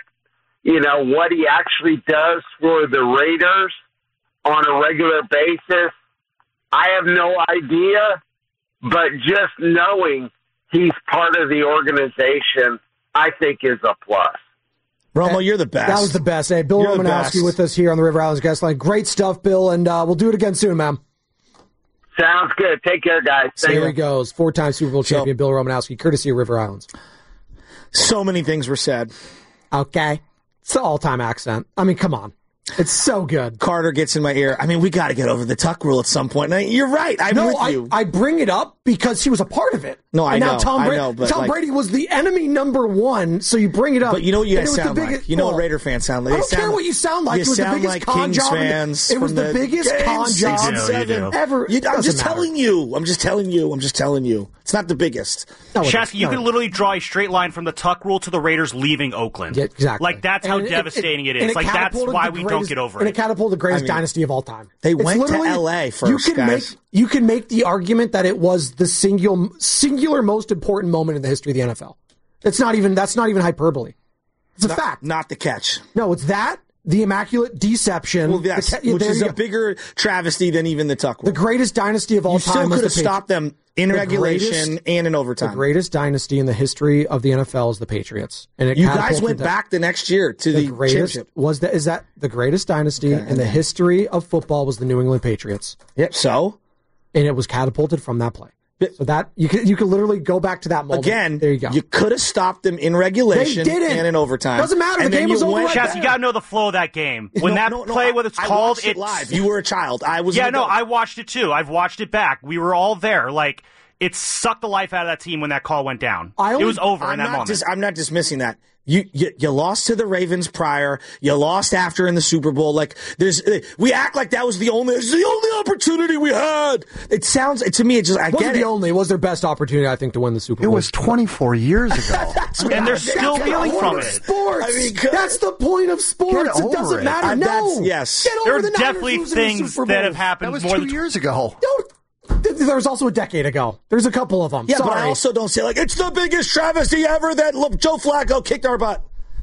he actually does for the Raiders on a regular basis. I have no idea, but just knowing he's part of the organization, I think is a plus. Romo, you're the best. That was the best. Hey, Bill Romanowski with us here on the River Islands Guest Line. Great stuff, Bill, and we'll do it again soon, man. Sounds good. Take care, guys. There he goes. 4-time Super Bowl champion Bill Romanowski, courtesy of River Islands. So many things were said. Okay. It's an all-time accent. I mean, come on. It's so good. Carter gets in my ear. I mean, we got to get over the Tuck Rule at some point. Now, you're right. I'm with you. I bring it up because he was a part of it. No, I know. Tom Brady was the enemy number one, so you bring it up. But you know what you guys sound like? You know what Raider fans sound like? I don't care what you sound like. It was the biggest con job. It was the biggest con job ever. I'm just telling you. I'm just telling you. It's not the biggest. Shasky, you could literally draw a straight line from the Tuck Rule to the Raiders leaving Oakland. Yeah, exactly. Like, that's how devastating it is. Like, that's why we don't get over it. And it catapulted the greatest dynasty of all time. They went to L.A. first, guys. You can make the argument that it was the singular most important moment in the history of the NFL. That's not even hyperbole. It's a fact. Not the catch. No, it's that. The Immaculate Deception. Well, yes, which is a bigger travesty than even the Tuck Rule. The greatest dynasty of all time. You still could have stopped them in regulation and in overtime. The greatest dynasty in the history of the NFL is the Patriots. And you guys went back the next year to the championship. Is that the greatest dynasty in the history of football was the New England Patriots. Yep, so? And it was catapulted from that play. So that you could literally go back to that moment. Again, there you go. You could have stopped them in regulation and in overtime. Doesn't matter. The game was over. Chaz, you got to know the flow of that game. When play, whether it's called, it's live. You were a child. I was. Yeah, I watched it too. I've watched it back. We were all there. Like, it sucked the life out of that team when that call went down. It was over in that moment. I'm not dismissing that. You lost to the Ravens prior. You lost after in the Super Bowl. Like, we act like that was the only opportunity we had. It sounds to me. It was their best opportunity, I think, to win the Super Bowl. It was 24 years ago, and they're still reeling from it. Sports. I mean, that's the point of sports. It doesn't matter. Yes, there are definitely things that have happened. That was more 2 years ago. There was also a decade ago. There's a couple of them. Yeah, but I also don't say, like, it's the biggest travesty ever that Joe Flacco kicked our butt.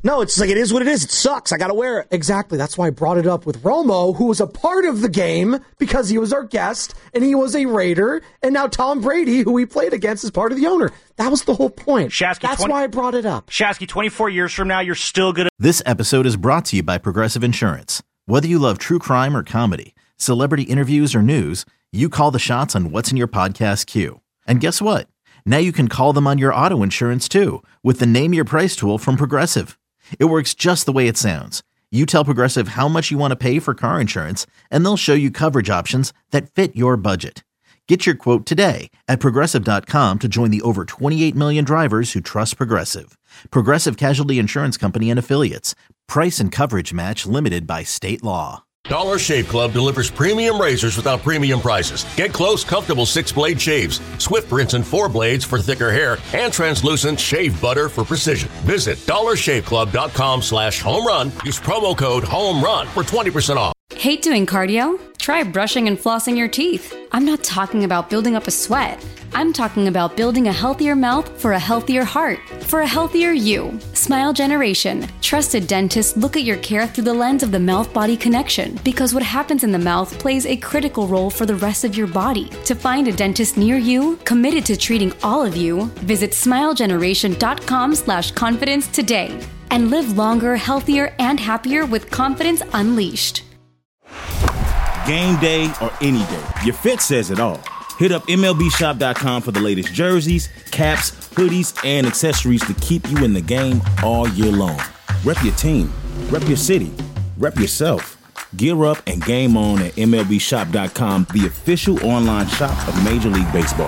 No, it's like it is what it is. It sucks. I got to wear it. Exactly. That's why I brought it up with Romo, who was a part of the game because he was our guest and he was a Raider. And now Tom Brady, who we played against, is part of the owner. That was the whole point. That's why I brought it up. Shasky, 24 years from now, you're still going to... This episode is brought to you by Progressive Insurance. Whether you love true crime or comedy, celebrity interviews or news, you call the shots on what's in your podcast queue. And guess what? Now you can call them on your auto insurance too with the Name Your Price tool from Progressive. It works just the way it sounds. You tell Progressive how much you want to pay for car insurance, and they'll show you coverage options that fit your budget. Get your quote today at Progressive.com to join the over 28 million drivers who trust Progressive. Progressive Casualty Insurance Company and Affiliates. Price and coverage match limited by state law. Dollar Shave Club delivers premium razors without premium prices. Get close, comfortable 6-blade shaves, Swift rinse and 4 blades for thicker hair, and translucent shave butter for precision. Visit dollarshaveclub.com/homerun. Use promo code HOMERUN for 20% off. Hate doing cardio? Try brushing and flossing your teeth. I'm not talking about building up a sweat. I'm talking about building a healthier mouth for a healthier heart, for a healthier you. Smile Generation. Trusted dentists look at your care through the lens of the mouth-body connection because what happens in the mouth plays a critical role for the rest of your body. To find a dentist near you, committed to treating all of you, visit smilegeneration.com/confidence today and live longer, healthier, and happier with confidence unleashed. Game day or any day, your fit says it all. Hit up MLBshop.com for the latest jerseys, caps, hoodies, and accessories to keep you in the game all year long. Rep your team, rep your city, rep yourself. Gear up and game on at MLBshop.com, the official online shop of Major League Baseball.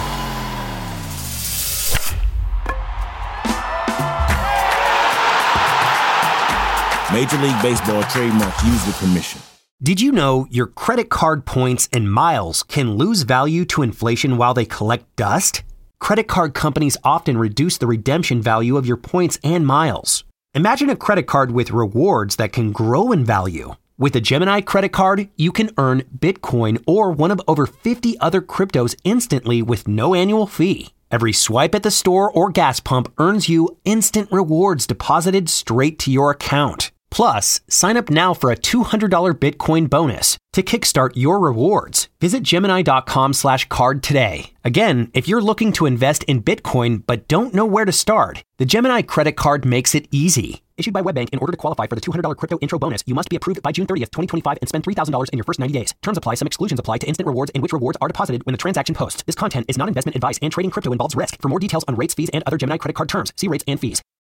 Major League Baseball trademarks used with permission. Did you know your credit card points and miles can lose value to inflation while they collect dust? Credit card companies often reduce the redemption value of your points and miles. Imagine a credit card with rewards that can grow in value. With a Gemini credit card, you can earn Bitcoin or one of over 50 other cryptos instantly with no annual fee. Every swipe at the store or gas pump earns you instant rewards deposited straight to your account. Plus, sign up now for a $200 Bitcoin bonus. To kickstart your rewards, visit Gemini.com/card today. Again, if you're looking to invest in Bitcoin but don't know where to start, the Gemini credit card makes it easy. Issued by WebBank, in order to qualify for the $200 crypto intro bonus, you must be approved by June 30th, 2025 and spend $3,000 in your first 90 days. Terms apply. Some exclusions apply to instant rewards in which rewards are deposited when the transaction posts. This content is not investment advice and trading crypto involves risk. For more details on rates, fees, and other Gemini credit card terms, see rates and fees.